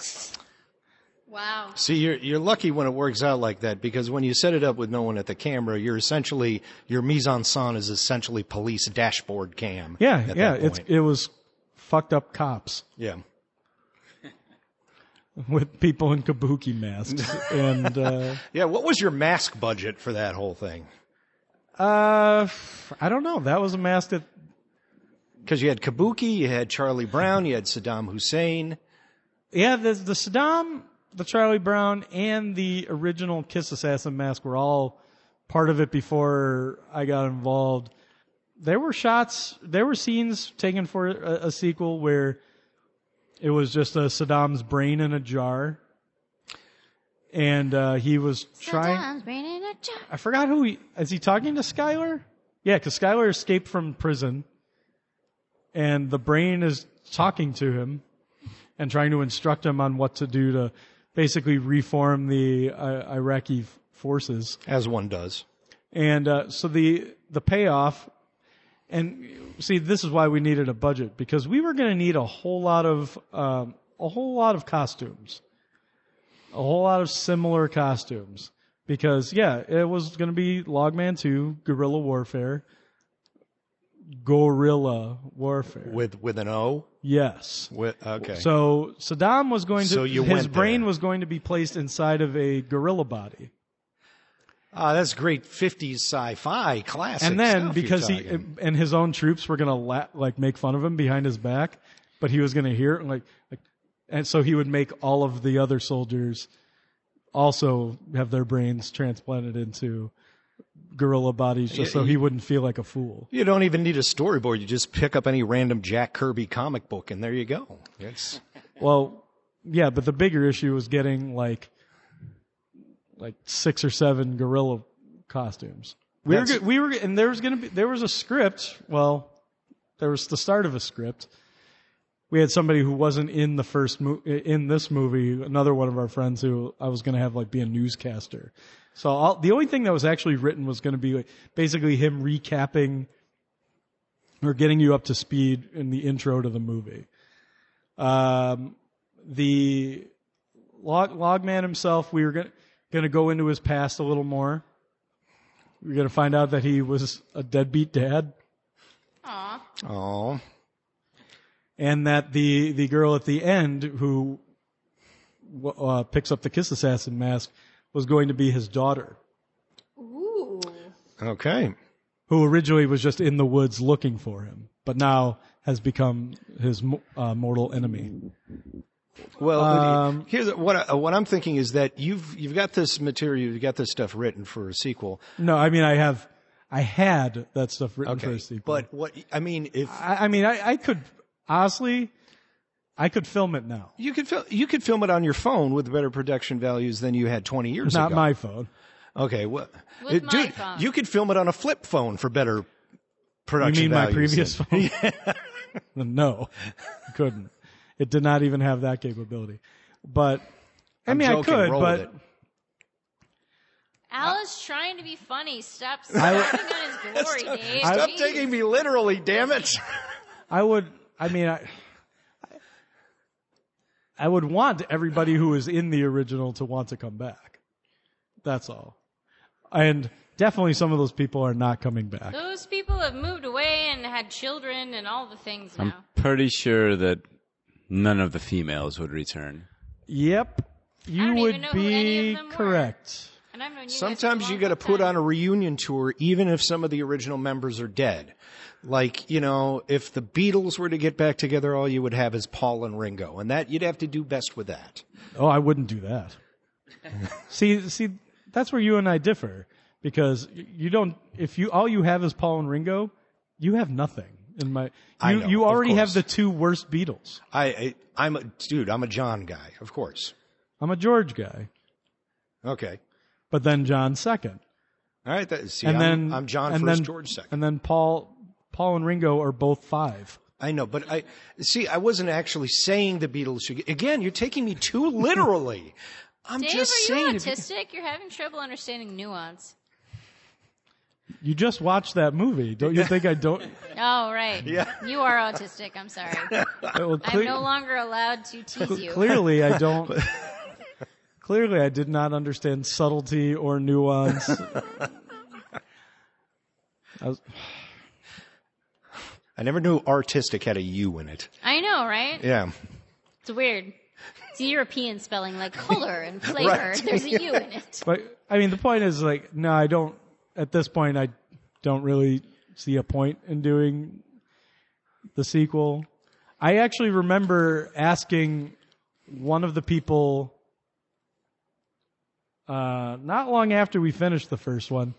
Wow. See, you're you're lucky when it works out like that, because when you set it up with no one at the camera, you're essentially your mise en scène is essentially police dashboard cam. Yeah, at yeah, that it's point. it was fucked up cops yeah. with people in kabuki masks, and uh, Yeah, what was your mask budget for that whole thing? uh, I don't know. That was a mask that Because you had Kabuki, you had Charlie Brown, you had Saddam Hussein. Yeah, the the Saddam, the Charlie Brown, and the original Kiss Assassin mask were all part of it before I got involved. There were shots, there were scenes taken for a, a sequel where it was just a Saddam's brain in a jar, and uh, he was trying. Saddam's brain in a jar. I forgot who he is. He talking to Skylar? Yeah, because Skylar escaped from prison, and the brain is talking to him and trying to instruct him on what to do to basically reform the uh, Iraqi forces. As one does. And uh, so the the payoff, and see, this is why we needed a budget, because we were going to need a whole lot of um, a whole lot of costumes, a whole lot of similar costumes. Because, yeah, it was going to be Logman two, Guerrilla Warfare. Guerrilla Warfare. With with an O? Yes. With, okay. So Saddam was going to, So you his went brain there. was going to be placed inside of a gorilla body. Ah, that's great fifties sci-fi classic And then, stuff because you're he, talking. and his own troops were going to la- like make fun of him behind his back, but he was going to hear it and like, like, and so he would make all of the other soldiers also have their brains transplanted into gorilla bodies just Yeah, so he you- wouldn't feel like a fool. You don't even need a storyboard. You just pick up any random Jack Kirby comic book, and there you go. It's Well, yeah, but the bigger issue was getting like like six or seven gorilla costumes. We were That's- go- we were and there was going to be there was a script. Well, there was the start of a script. We had somebody who wasn't in the first mo- in this movie, another one of our friends who I was going to have like be a newscaster. So all, the only thing that was actually written was going to be like, basically him recapping or getting you up to speed in the intro to the movie. Um, the log, Logman himself, we were going to go into his past a little more. We were going to find out that he was a deadbeat dad. Aw. Oh. And that the, the girl at the end who uh, picks up the Kiss Assassin mask was going to be his daughter. Ooh. Okay. Who originally was just in the woods looking for him, but now has become his uh, mortal enemy. Well, Um, here's what I, what I'm thinking is that you've you've got this material, you've got this stuff written for a sequel. No, I mean I have, I had that stuff written Okay, for a sequel. but what I mean, if I, I mean, I, I could honestly, I could film it now. you could fil- you could film it on your phone with better production values than you had twenty years Not ago. my phone. Okay, well, With uh, my dude, phone. you could film it on a flip phone for better You production mean my values. previous than- phone? No, couldn't. It did not even have that capability. But I I'm mean, joking, I could, roll but with it. Al is trying to be funny. Stop I- stepping on his glory, Stop, Dave. stop Jeez. taking me literally, damn it. I would. I mean, I. I would want everybody who was in the original to want to come back. That's all. And definitely some of those people are not coming back. Those people have moved away and had children and all the things I'm now. pretty sure that none of the females would return. Yep. You don't would even know who any be of them were. correct. And I've known you guys Sometimes for a you long got to put time. on a reunion tour, even if some of the original members are dead. Like, you know, if the Beatles were to get back together, all you would have is Paul and Ringo, and that you'd have to do best with that. Oh, I wouldn't do that. see, see, that's where you and I differ, because you don't. If you all you have is Paul and Ringo, you have nothing. In my, you I know, you of already have course. the two worst Beatles. I, I, I'm a dude. I'm a John guy, of course. I'm a George guy, Okay, but then John second, all right. That, see, and I'm, then I'm John and first, then, George second. and then Paul, Paul and Ringo are both five. I know, but I see. I wasn't actually saying the Beatles should. Get, again, you're taking me too literally. I'm Dave, just are you saying. autistic? You're having trouble understanding nuance. You just watched that movie, don't you think I don't? Oh, right. Yeah. You are autistic. I'm sorry. Well, I'm cle- no longer allowed to tease you. Clearly, I don't. Clearly, I did not understand subtlety or nuance. I was, I never knew artistic had a U in it. I know, right? Yeah. It's weird. It's European spelling, like color and flavor. Right. There's a U in it. but I mean, the point is like, no, I don't. At this point, I don't really see a point in doing the sequel. I actually remember asking one of the people, uh, not long after we finished the first one,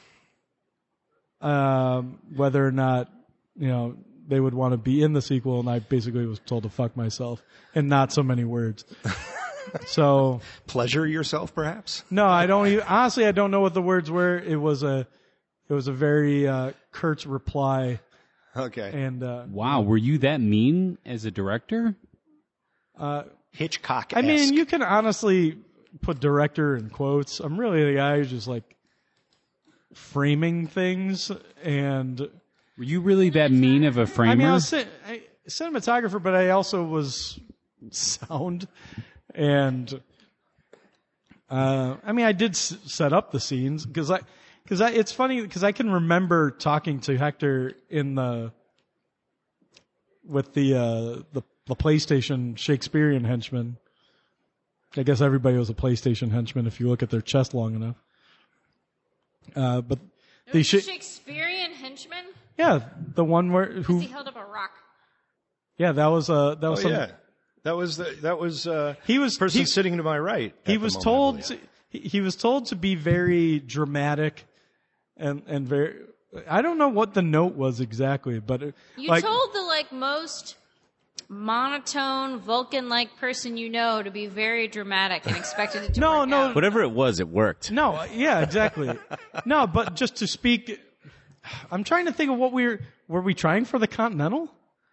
um, whether or not, you know, they would want to be in the sequel, and I basically was told to fuck myself in not so many words. So Pleasure yourself, perhaps? no, I don't even, honestly, I don't know what the words were. It was a, It was a very uh, curt reply. Okay. And uh, wow, were you that mean as a director? Uh, Hitchcock. I mean, you can honestly put director in quotes. I'm really the guy who's just like framing things. And were you really that mean of a framer? I mean, I was ci- I, cinematographer, but I also was sound. And uh, I mean, I did s- set up the scenes because I. Because it's funny because I can remember talking to Hector in the with the uh, the the PlayStation Shakespearean henchman. I guess everybody was a PlayStation henchman if you look at their chest long enough. Uh, but It the was Sha- Shakespearean henchman? yeah, the one where who He held up a rock. yeah that was uh that was Oh, some, yeah. That was the, that was uh, he was person he, sitting to my right. He at the was moment, told I believe. to, he, he was told to be very dramatic and and very. I don't know what the note was exactly, but it, You like, told the like most monotone Vulcan-like person you know to be very dramatic and expected it to no work no out. Whatever it was, it worked. No, yeah, exactly. No, but just to speak, I'm trying to think of what we were. Were we trying for the Continental?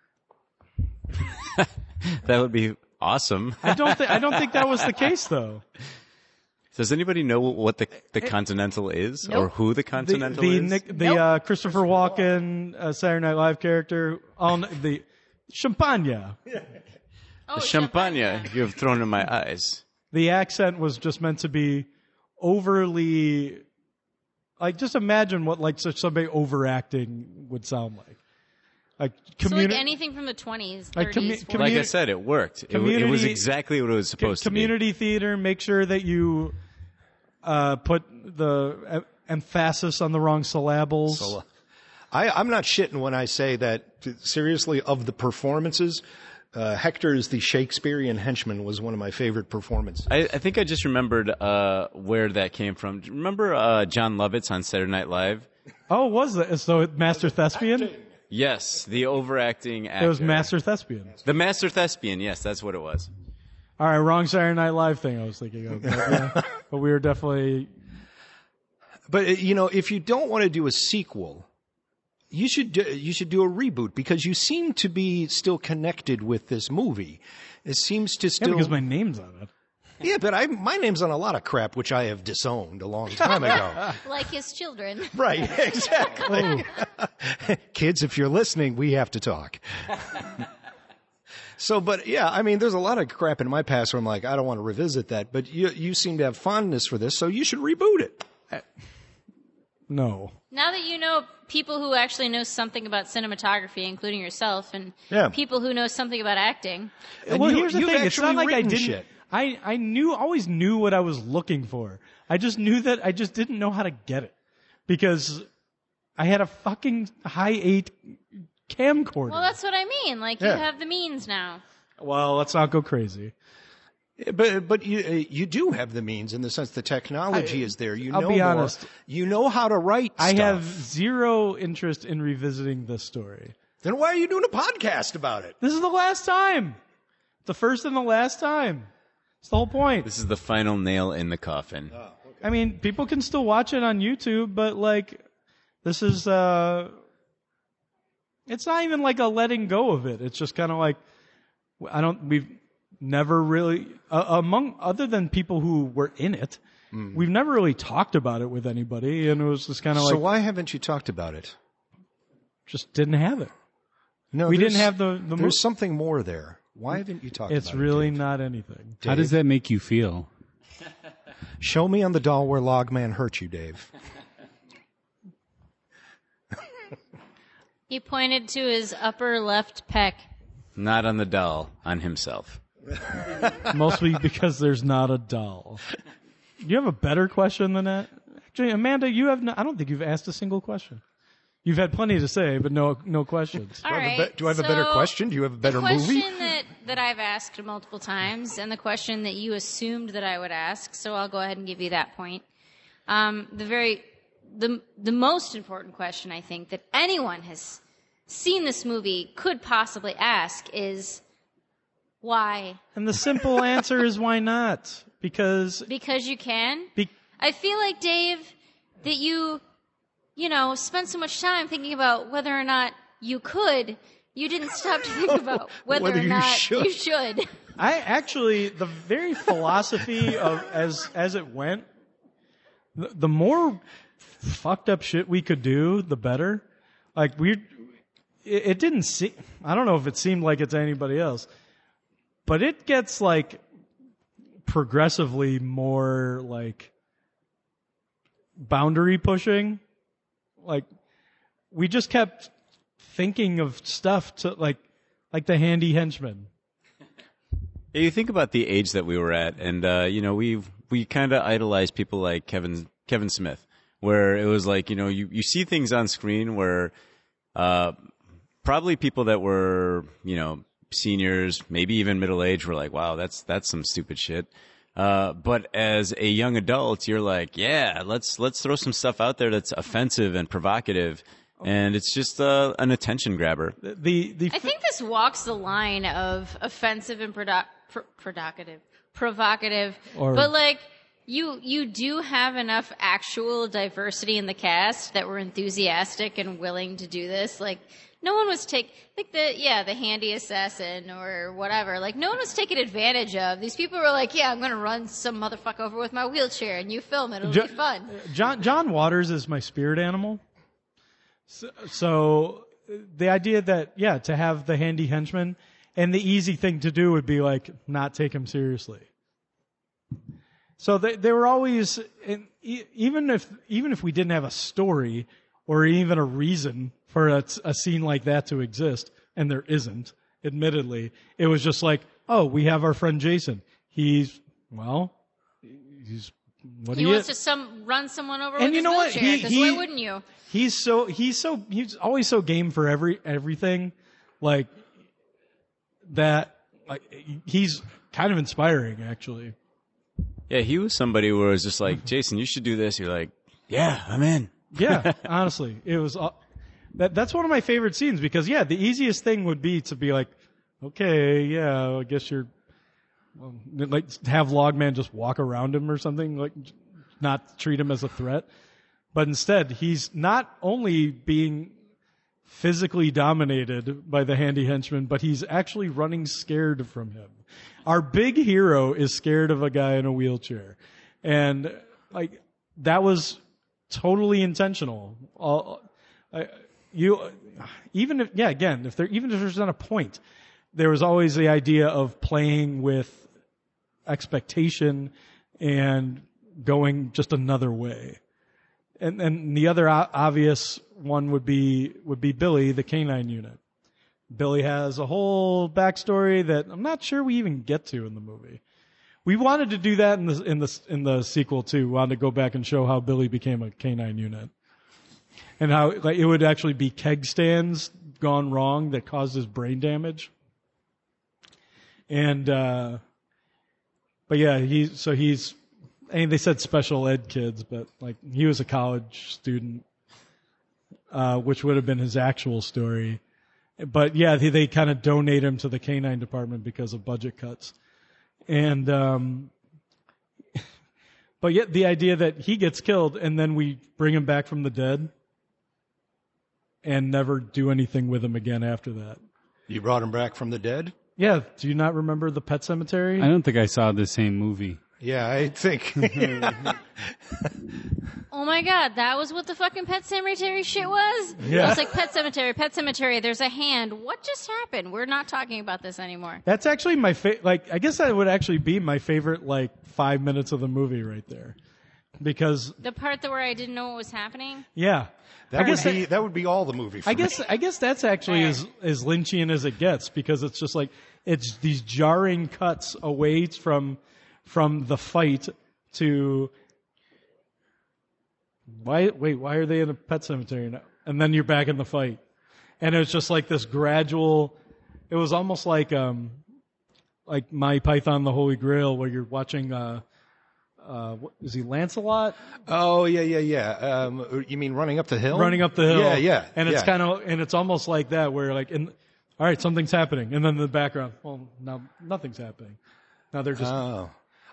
That would be awesome. I don't think. I don't think that was the case, though. Does anybody know what the the Continental is, Nope. or who the The, Continental the, is? Nick, the uh, Christopher Walken uh, Saturday Night Live character on the Champagne. The champagne you have thrown in my eyes. The accent was just meant to be overly. Like, just imagine what like such somebody overacting would sound like. Like So community. like anything from the twenties, Like, commu- thirties, commu- Like I said, it worked. It, w- it was Community- exactly what it was supposed to be. community theater. Make sure that you uh, put the uh, emphasis on the wrong syllables. So, uh, I, I'm not shitting when I say that, seriously, of the performances, uh, Hector's the Shakespearean henchman was one of my favorite performances. I, I think I just remembered uh, where that came from. Do you remember uh, John Lovitz on Saturday Night Live? Oh, was that so? Master Thespian. Yes, the overacting actor. It was Master Thespian. The Master Thespian, yes, that's what it was. All right, wrong Saturday Night Live thing I was thinking of. But, yeah, but we were definitely. But uh, you know, if you don't want to do a sequel, you should do, you should do a reboot because you seem to be still connected with this movie. It seems to still Yeah, because my name's on it. Yeah, but I my name's on a lot of crap which I have disowned a long time ago. like his children. Right, exactly. Kids, if you're listening, we have to talk. So, but yeah, I mean, there's a lot of crap in my past where I'm like, I don't want to revisit that, but you you seem to have fondness for this, so you should reboot it. No. Now that you know people who actually know something about cinematography, including yourself, and Yeah. people who know something about acting. And well, you- here's the you've thing. It's not actually like I written didn't. shit. I I knew always knew what I was looking for. I just knew that I just didn't know how to get it because I had a fucking high eight camcorder. Well, that's what I mean. Like, Yeah. you have the means now. Well, let's not go crazy. But but you uh, you do have the means in the sense the technology I- is there. You I'll know be more. honest. You know how to write I stuff. have zero interest in revisiting this story. Then why are you doing a podcast about it? This is the last time. The first and the last time. It's the whole point. This is the final nail in the coffin. I mean, people can still watch it on YouTube, but like, this is, uh, it's not even like a letting go of it. It's just kind of like, I don't, we've never really, uh, among, other than people who were in it, Mm. we've never really talked about it with anybody, and it was just kind of So like, why haven't you talked about it? just didn't have it. No, we there's- didn't have the, the There's mo- something more there. Why haven't you talked It's about really it? Dave? not anything. How does that make you feel? Show me on the doll where Logman hurt you, Dave. He pointed to his upper left pec. Not on the doll, on himself. Mostly because there's not a doll. Do you have a better question than that? Actually, Amanda, you have no, I don't think you've asked a single question. You've had plenty to say, but no no questions. All do I have a right, be- do I have a better so question? Do you have a better the question movie? that, that I've asked multiple times, and the question that you assumed that I would ask, so I'll go ahead and give you that point. Um, the very, the the most important question I think that anyone has seen this movie could possibly ask is, why? And the simple answer is why not? Because Because you can. Be- I feel like, Dave, that you you know, spent so much time thinking about whether or not you could, you didn't stop to think about whether, Whether or you not should. you should. I actually, the very philosophy of as as it went, the, the more fucked up shit we could do, the better. Like we, it, it didn't seem. I don't know if it seemed like it to anybody else, but it gets like progressively more like boundary pushing. Like we just kept thinking of stuff to like like the handy henchman. Yeah, you think about the age that we were at, and uh, you know, we we kind of idolized people like Kevin Kevin Smith, where it was like, you know, you, you see things on screen where uh, probably people that were, you know, seniors, maybe even middle age, were like, wow, that's that's some stupid shit. Uh, but as a young adult, you're like, yeah, let's let's throw some stuff out there that's offensive and provocative. And it's just uh, an attention grabber. The the I think this walks the line of offensive and produ- pr- provocative, provocative. Or- but like you, you do have enough actual diversity in the cast that were enthusiastic and willing to do this. Like no one was take like the yeah the handy assassin or whatever. Like no one was taken advantage of. These people were like, yeah, I'm gonna run some motherfucker over with my wheelchair and you film it. It'll Jo- be fun. John John Waters is my spirit animal. So, so the idea that, yeah, to have the handy henchman, and the easy thing to do would be like not take him seriously. So they, they were always, and e- even if even if we didn't have a story or even a reason for a, a scene like that to exist, and there isn't, admittedly, it was just like, oh, we have our friend Jason. He's well, he's what He he wants is. to some run someone over And with you his know what? wheelchair. He- Because he- why wouldn't you? He's so he's so he's always so game for every everything, like that. Like he's kind of inspiring, actually. Yeah, he was somebody where it was just like, Jason, you should do this. You're like, yeah, I'm in. Yeah, honestly, it was uh, that. That's one of my favorite scenes because yeah, the easiest thing would be to be like, okay, yeah, I guess you're well, like have Logman just walk around him or something, like not treat him as a threat. But instead, he's not only being physically dominated by the handy henchman, but he's actually running scared from him. Our big hero is scared of a guy in a wheelchair. And like that was totally intentional. Uh, I, you even if yeah, again, if there even if there's not a point, there was always the idea of playing with expectation and going just another way. And and the other o- obvious one would be would be Billy, the canine unit. Billy has a whole backstory that I'm not sure we even get to in the movie. We wanted to do that in the in the in the sequel too. We wanted to go back and show how Billy became a canine unit, and how like it would actually be keg stands gone wrong that caused his brain damage. And uh, but yeah, he so he's. I mean, they said special ed kids, but like he was a college student, uh, which would have been his actual story. But yeah, they, they kind of donate him to the canine department because of budget cuts. And, um, but yet the idea that he gets killed and then we bring him back from the dead and never do anything with him again after that. You brought him back from the dead? Yeah. Do you not remember the Pet Cemetery? I don't think I saw the same movie. Yeah, I think. Oh my god, that was what the fucking Pet Cemetery shit was? Yeah. I was like, Pet Cemetery, Pet Cemetery, there's a hand. What just happened? We're not talking about this anymore. That's actually my fa- like, I guess that would actually be my favorite, like, five minutes of the movie right there. Because, The part that where I didn't know what was happening? yeah. That I guess would be that would be all the movie for I guess me. I guess that's actually as as Lynchian as it gets because it's just like it's these jarring cuts away from from the fight to why wait why are they in a pet cemetery now? And then you're back in the fight, and it's just like this gradual. It was almost like um like My Python the Holy Grail where you're watching. Uh, Uh, what, is he Lancelot? Oh yeah, yeah, yeah. Um, you mean running up the hill? Running up the hill. Yeah, yeah. And it's yeah. kind of, and it's almost like that where like, in, all right, something's happening. And then in the background, well, now nothing's happening. Now they're just. Oh.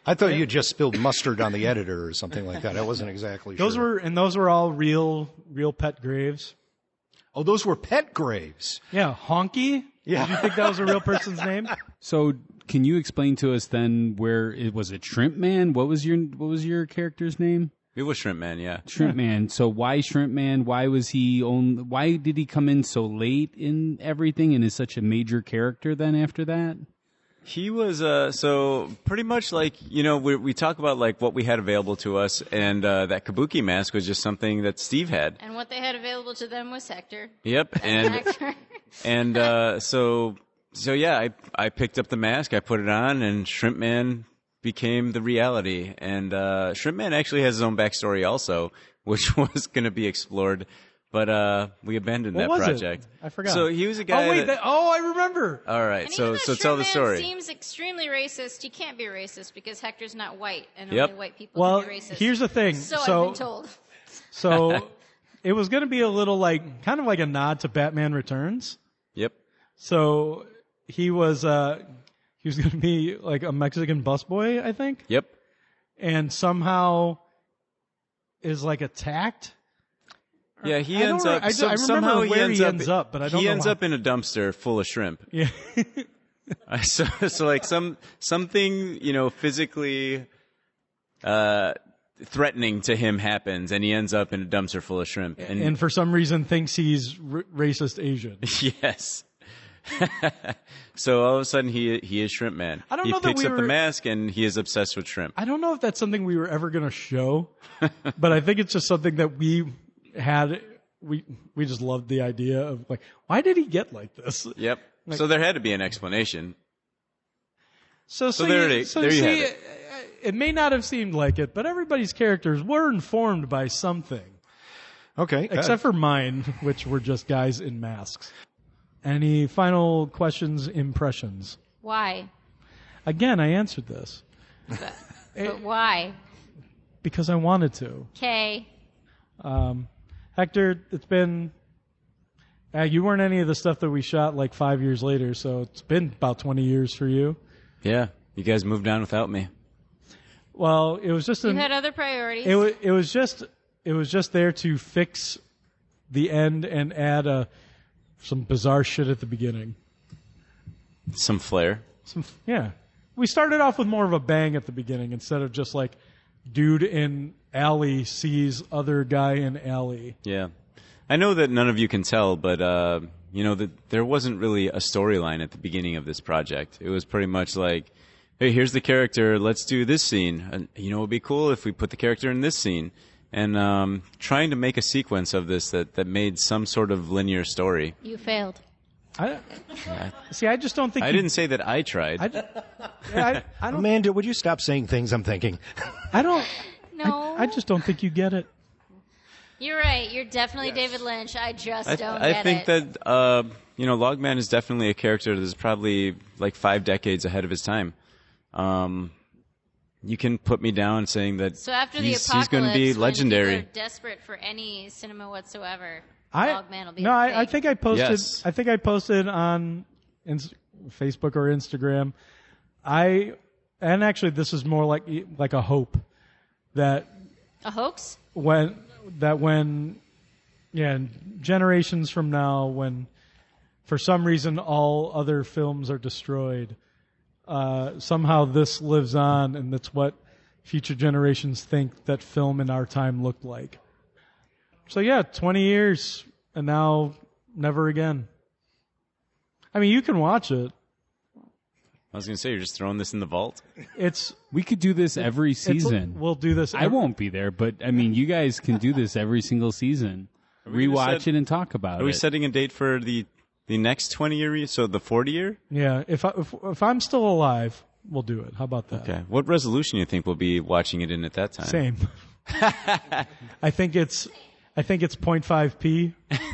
I thought you just spilled mustard on the editor or something like that. I wasn't exactly Those sure. were and those were all real, real pet graves. Oh, those were pet graves. Yeah, Honky. Yeah. Did you think that was a real person's name? So, can you explain to us then where it was it Shrimp Man? What was your what was your character's name? It was Shrimp Man, yeah. Shrimp Yeah. Man. So why Shrimp Man? Why was he on? Why did he come in so late in everything and is such a major character then after that? He was, uh, so pretty much like, you know, we, we talk about like what we had available to us, and, uh, that Kabuki mask was just something that Steve had. And what they had available to them was Hector. Yep. And, and, uh, so, so yeah, I, I picked up the mask, I put it on, and Shrimp Man became the reality. And, uh, Shrimp Man actually has his own backstory also, which was going to be explored. But uh, we abandoned What that was project. It? I forgot. So he was a guy. Oh wait! that, That, oh, I remember. All right. And So even though so tell the Shrimp story. Man seems extremely racist. He can't be racist because Hector's not white, and Yep. only white people Well, can be racist. here's the thing. So, So- I've been told. So it was going to be a little like, kind of like a nod to Batman Returns. Yep. So he was, uh, he was going to be like a Mexican busboy, I think. Yep. And somehow is like attacked. Yeah, he I don't ends re- up. I, so, I remember somehow where he ends he up, ends up, but I don't he know ends how. up in a dumpster full of shrimp. Yeah. Uh, so, so like some something you know physically uh, threatening to him happens, and he ends up in a dumpster full of shrimp. And, And for some reason thinks he's r- racist Asian. yes. So all of a sudden he he is Shrimp Man. I don't he know that picks we up the were- mask and he is obsessed with shrimp. I don't know if that's something we were ever going to show, but I think it's just something that we had. We we just loved the idea of like, why did he get like this? Yep. Like- So there had to be an explanation. So, so, So there you, it- so there you see, have it. It may not have seemed like it, but everybody's characters were informed by something. Okay. Except for mine, which were just guys in masks. Any final questions, impressions? Why? Again, I answered this But why? because I wanted to. Okay. Um, Hector, it's been. Uh, you weren't any of the stuff that we shot like five years later, so it's been about twenty years for you. Yeah. You guys moved on without me. Well, it was just You an, had other priorities. It was it was just it was just there to fix the end and add a some bizarre shit at the beginning. Some flair. Some yeah. We started off with more of a bang at the beginning instead of just like dude in alley sees other guy in alley. Yeah. I know that none of you can tell, but, uh, you know, that there wasn't really a storyline at the beginning of this project. It was pretty much like, hey, here's the character, let's do this scene. And, you know, it would be cool if we put the character in this scene. And um, trying to make a sequence of this that, that made some sort of linear story. You failed. I, see, I just don't think I you, didn't say that I tried. I, I, I don't. Amanda, would you stop saying things I'm thinking? I don't. No. I, I just don't think you get it. You're right. You're definitely David Lynch. I just I, don't I get think it. that, uh, you know, Logman is definitely a character that's probably like five decades ahead of his time. Um, you can put me down saying that So after he's, the apocalypse, he's going to be when legendary. people are desperate for any cinema whatsoever, I Logman will be no, a I, I thing. think I posted. Yes. I think I posted on Inst- Facebook or Instagram. I and actually this is more like like a hope that A hoax? when that when yeah generations from now, when for some reason all other films are destroyed, uh, somehow this lives on, and that's what future generations think that film in our time looked like. So yeah, twenty years, and now never again. I mean, you can watch it. I was going to say, you're just throwing this in the vault. It's We could do this every it's- season. we'll do this. I every- won't be there, but I mean, you guys can do this every single season. we gonna Rewatch set- it and talk about Are we it. setting a date for the the next twenty year? Re- so the forty year? Yeah, if I, if if I'm still alive, we'll do it. How about that? Okay. What resolution do you think we'll be watching it in at that time? Same. I think it's I think it's point five p.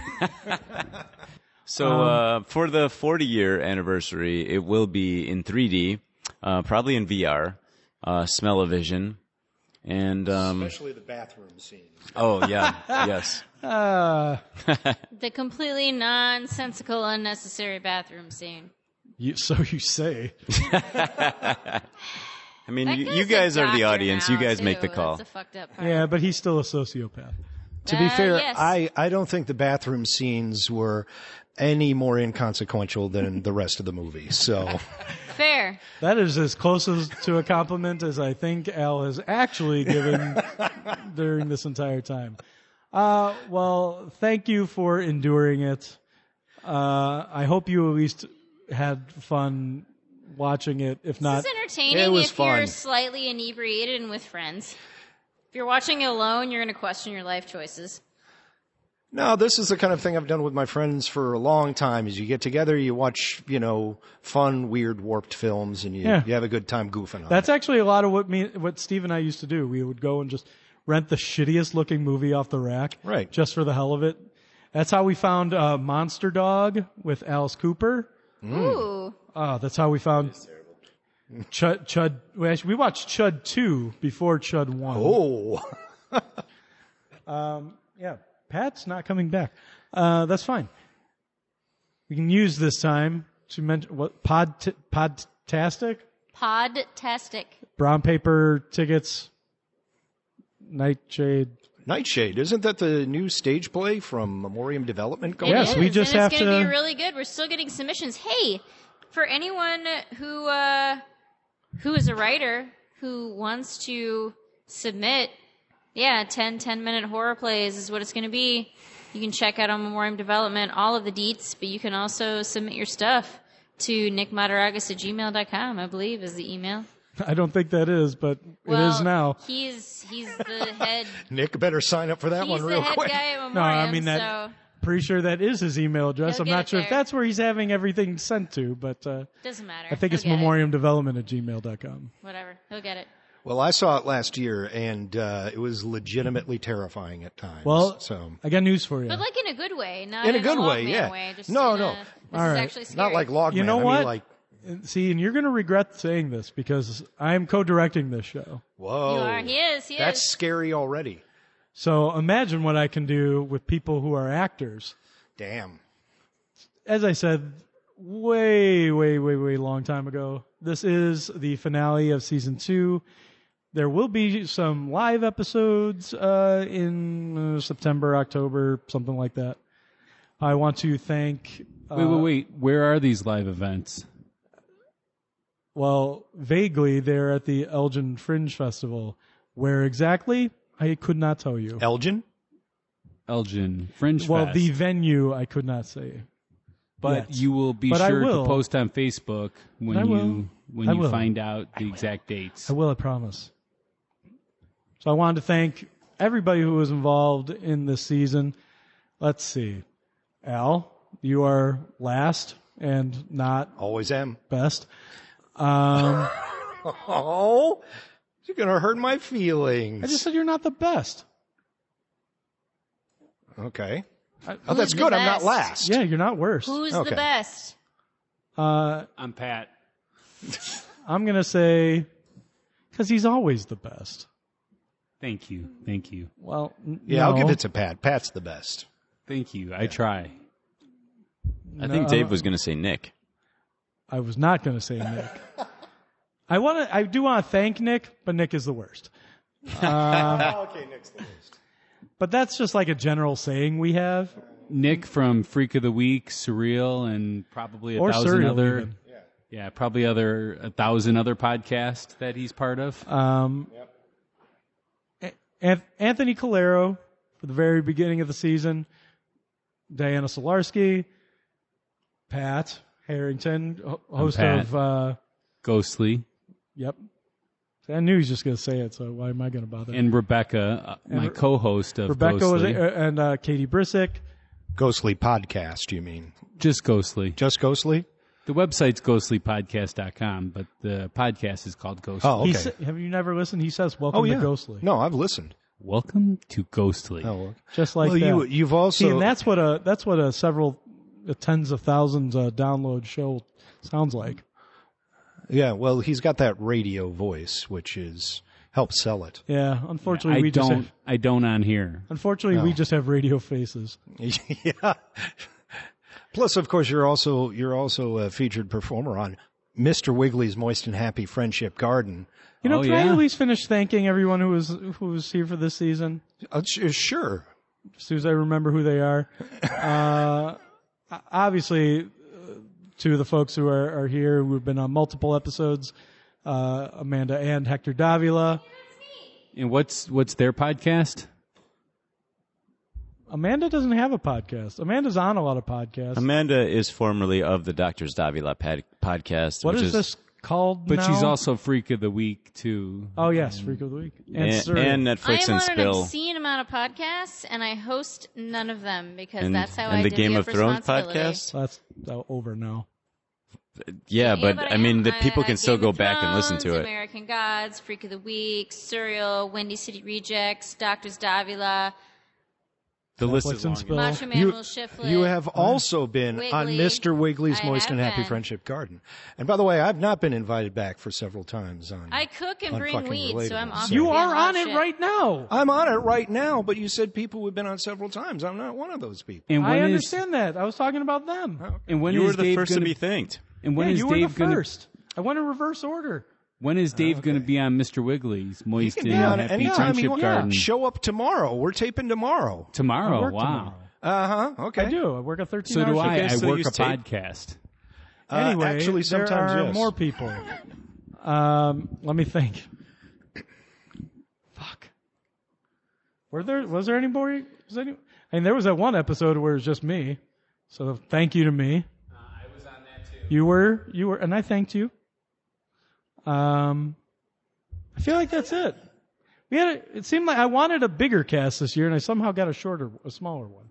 So Um, uh, for the forty year anniversary, it will be in three D, uh, probably in V R, uh, smell-o-vision, and um, Especially the bathroom scene. oh yeah, yes. Uh, The completely nonsensical, unnecessary bathroom scene. you, so you say. I mean, That you, guy's you guys a are the doctor audience. now, You guys too. make the call. That's the fucked up part. Yeah, but he's still a sociopath. To be Uh, fair, yes. I, I don't think the bathroom scenes were any more inconsequential than the rest of the movie. So Fair. That is as close as to a compliment as I think Al has actually given during this entire time. Uh, well, thank you for enduring it. Uh, I hope you at least had fun watching it. If not, This is entertaining It was if you're fun. slightly inebriated and with friends. If you're watching it alone, you're going to question your life choices. no, this is the kind of thing I've done with my friends for a long time. Is you get together, you watch, you know, fun, weird, warped films, and you, Yeah. you have a good time goofing on that's it. actually a lot of what me, what Steve and I used to do. We would go and just rent the shittiest looking movie off the rack, Right. just for the hell of it. That's how we found uh, Monster Dog with Alice Cooper. Ooh. Oh, that's how we found Chud. Chud. We actually we watched Chud two before Chud one. Oh, Um, yeah, Pat's not coming back. Uh, that's fine. We can use this time to mention what pod t- podtastic, Podtastic. brown paper tickets, Nightshade. Nightshade. Isn't that the new stage play from Memoriam Development? Going Yes, It we is, just and have it's going to- be really good. We're still getting submissions. Hey, for anyone who uh, who is a writer who wants to submit, yeah, ten ten-minute horror plays is what it's going to be. You can check out on Memoriam Development all of the deets, but you can also submit your stuff to nickmataragas at gmail dot com, I believe, is the email. I don't think that is, but Well, it is now. He's he's the head. Nick better sign up for that he's one the real head quick. guy at Memoriam. No, I mean that. So Pretty sure that is his email address. He'll I'm get not it sure if there. that's where he's having everything sent to, but uh, doesn't matter. I think He'll it's get it. memoriamdevelopment at gmail dot com. Whatever, he'll get it. Well, I saw it last year, and uh, it was legitimately terrifying at times. Well, so I got news for you. But like in a good way, not in in a good way, Logman yeah. way, just no, in no, a, this All is right. actually scary. not like Logman. You know I what? mean, like, See, and you're going to regret saying this because I'm co-directing this show. whoa, You are. He is. He that's is. scary already. So imagine what I can do with people who are actors. Damn. As I said, way, way, way, way long time ago, this is the finale of season two. There will be some live episodes uh, in uh, September, October, something like that. I want to thank. Uh, Wait, wait, wait. Where are these live events? Well, vaguely, they're at the Elgin Fringe Festival. Where exactly? I could not tell you. Elgin? Elgin Fringe Well, Fest. the venue I could not say. But yet. you will be But I sure will. to post on Facebook when I will. you when I you will. find out the exact dates. I will, I promise. So I wanted to thank everybody who was involved in this season. Let's see. Al, you are last and not Always am. best. Um, Oh, you're gonna hurt my feelings. I just said you're not the best. Okay. I- Oh, that's the good. I'm not best? last. Yeah, you're not worst. Who's Okay. the best? Uh, I'm Pat. I'm going to say, because he's always the best. Thank you. Thank you. Well, n- Yeah, I'll no. give it to Pat. Pat's the best. Thank you. I try. I think No. Dave was going to say Nick. I was not going to say Nick. I want to. I do want to thank Nick, but Nick is the worst. Um, okay, Nick's the worst. but that's just like a general saying we have. Nick from Freak of the Week, Surreal, and probably a Or thousand Surreal other. even. Yeah, probably other a thousand other podcasts that he's part of. Um, A- An- Anthony Calero for the very beginning of the season. Diana Solarski, Pat Harrington, ho- host Pat. of. Uh, Ghostly yep. I knew he was just going to say it, so why am I going to bother? and Rebecca, uh, And my Re- co-host of Rebecca was Ghostly. uh, and uh, Katie Brissick. Ghostly podcast, you mean? Just Ghostly. Just Ghostly? The website's ghostly podcast dot com, but the podcast is called Ghostly. Oh, okay. He sa- have you never listened? He says, "Welcome Oh, yeah. to Ghostly." No, I've listened. Welcome to Ghostly. Oh, well. Just like well, that. you, you've also... See, and that's what a that's what a several uh, tens of thousands uh, download show sounds like. Yeah, well, he's got that radio voice, which is helps sell it. Yeah, unfortunately, I we don't. just have, I don't on here. unfortunately No. we just have radio faces. Yeah. Plus, of course, you're also you're also a featured performer on Mister Wiggly's Moist and Happy Friendship Garden, You know, Oh, can I yeah? at least finish thanking everyone who was who was here for this season? Uh, sh- sure. As soon as I remember who they are. Uh, obviously, uh, two of the folks who are, are here who have been on multiple episodes, uh, Amanda and Hector Davila. And what's what's their podcast? Amanda doesn't have a podcast. Amanda's on a lot of podcasts. Amanda is formerly of the Doctor's Davila pad- podcast. What which is, is this called But now? she's also Freak of the Week too. Oh, yes, Freak of the Week. And, And, Surrey. and I Netflix am and on an Spill. obscene amount of podcasts, and I host none of them because And- that's how and I the divvy Game up of Thrones responsibility. podcast? That's uh, over now. Yeah, Yeah, but, but I mean, am- the people I- can I- still Game go of back and listen to Thrones, it. American Gods, Freak of the Week, Serial, Windy City Rejects, Doctors Davila, The list Netflix is and long. Spill. Macho Man You, Will Shiflett. you have also been on Wiggly. Mister Wiggly's I Moist and have Happy been. Friendship Garden. And by the way, I've not been invited back for several times on. I cook and on bring fucking weed, so I'm Relatable. off. You to be are a lot on of it shit. right now. I'm on it right now, but you said people who've been on several times. I'm not one of those people. And when I is- understand that. I was talking about them. and when You is were the Dave first gonna, to be thanked. And when yeah, is you Dave were the gonna? first. I went in reverse order. When is Dave going to be on Mister Wiggly's Moist You can and be on Happy anytime Friendship you want. Garden Show up tomorrow. We're taping tomorrow. I tomorrow? work Wow. tomorrow. Uh huh. Okay. I do. I work a thirteen So hour do I. Okay, I so work use a tape. podcast. Uh, Anyway, actually, sometimes there are yes. more people. Um, let me think. Fuck. Were there? Was there any more? Was any? I mean, there was that one episode where it was just me. So thank you to me. Uh, I was on that too. You were. You were, and I thanked you. Um, I feel like that's it. We had. A, it seemed like I wanted a bigger cast this year, and I somehow got a shorter, a smaller one.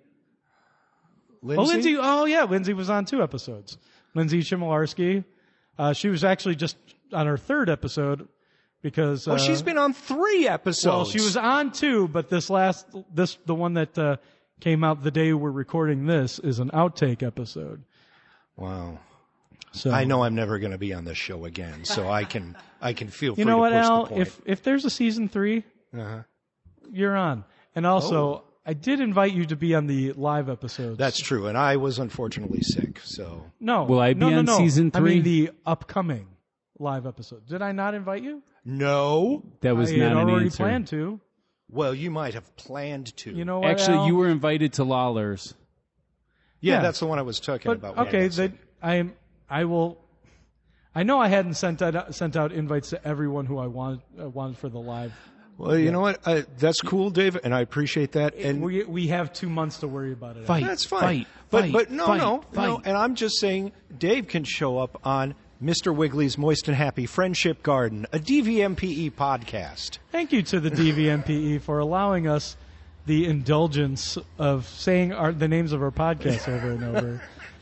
Lindsay? Oh, Lindsay. Oh, yeah. Lindsay was on two episodes. Lindsay Chmielewski. Uh, she was actually just on her third episode because. Uh, Oh, she's been on three episodes. Well, she was on two, but this last, this the one that uh, came out the day we're recording this is an outtake episode. Wow. So I know I'm never going to be on this show again, so I can I can feel free you know to what, push Al? the point. If if there's a season three, uh-huh. you're on. And also, Oh. I did invite you to be on the live episodes. That's true, and I was unfortunately sick, so no. Will I be no, no, on no. season I three? mean the upcoming live episode. Did I not invite you? no. That was I not had an already answer. planned to. Well, you might have planned to. You know what? Actually, Al? you were invited to Lawler's. yeah, yeah. that's the one I was talking But about. when I okay, got sick. that I am. I will. I know I hadn't sent out sent out invites to everyone who I wanted uh, wanted for the live. Well, you know what? I, that's cool, Dave, and I appreciate that. And we we have two months to worry about it. Fight. that's fine. Fight, but fight, but no fight, no no. fight. And I'm just saying, Dave can show up on Mister Wiggly's Moist and Happy Friendship Garden, a D V M P E podcast. Thank you to the D V M P E for allowing us the indulgence of saying our, the names of our podcasts over and over.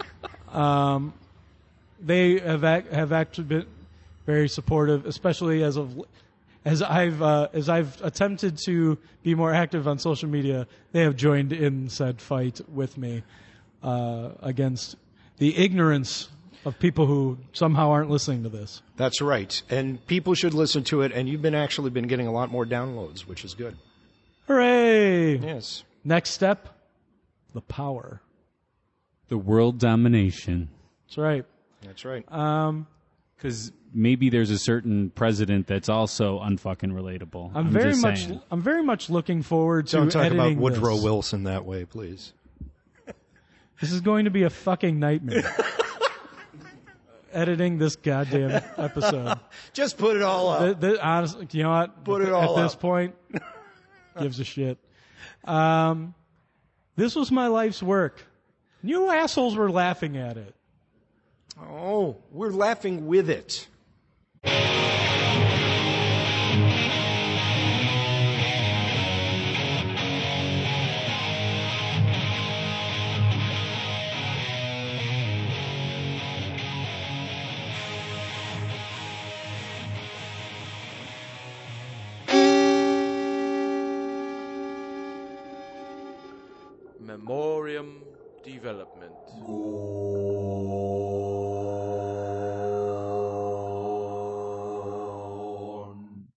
Um, they have ac- have actually been very supportive, especially as of as I've uh, as I've attempted to be more active on social media. They have joined in said fight with me uh, against the ignorance of people who somehow aren't listening to this. That's right, and people should listen to it. And you've been actually been getting a lot more downloads, which is good. Hooray! Yes. Next step, the power. The world domination. That's right. That's right. Um, Because maybe there's a certain president that's also unfucking relatable. I'm, I'm very just much. saying. I'm very much looking forward to Don't talk about editing Woodrow this. Wilson that way, please. This is going to be a fucking nightmare. Editing this goddamn episode. Just put it all up. The, the, honestly, you know what? Put it At all this up. point, gives a shit. Um, this was my life's work. You assholes were laughing at it. Oh, we're laughing with it. Memoriam Development.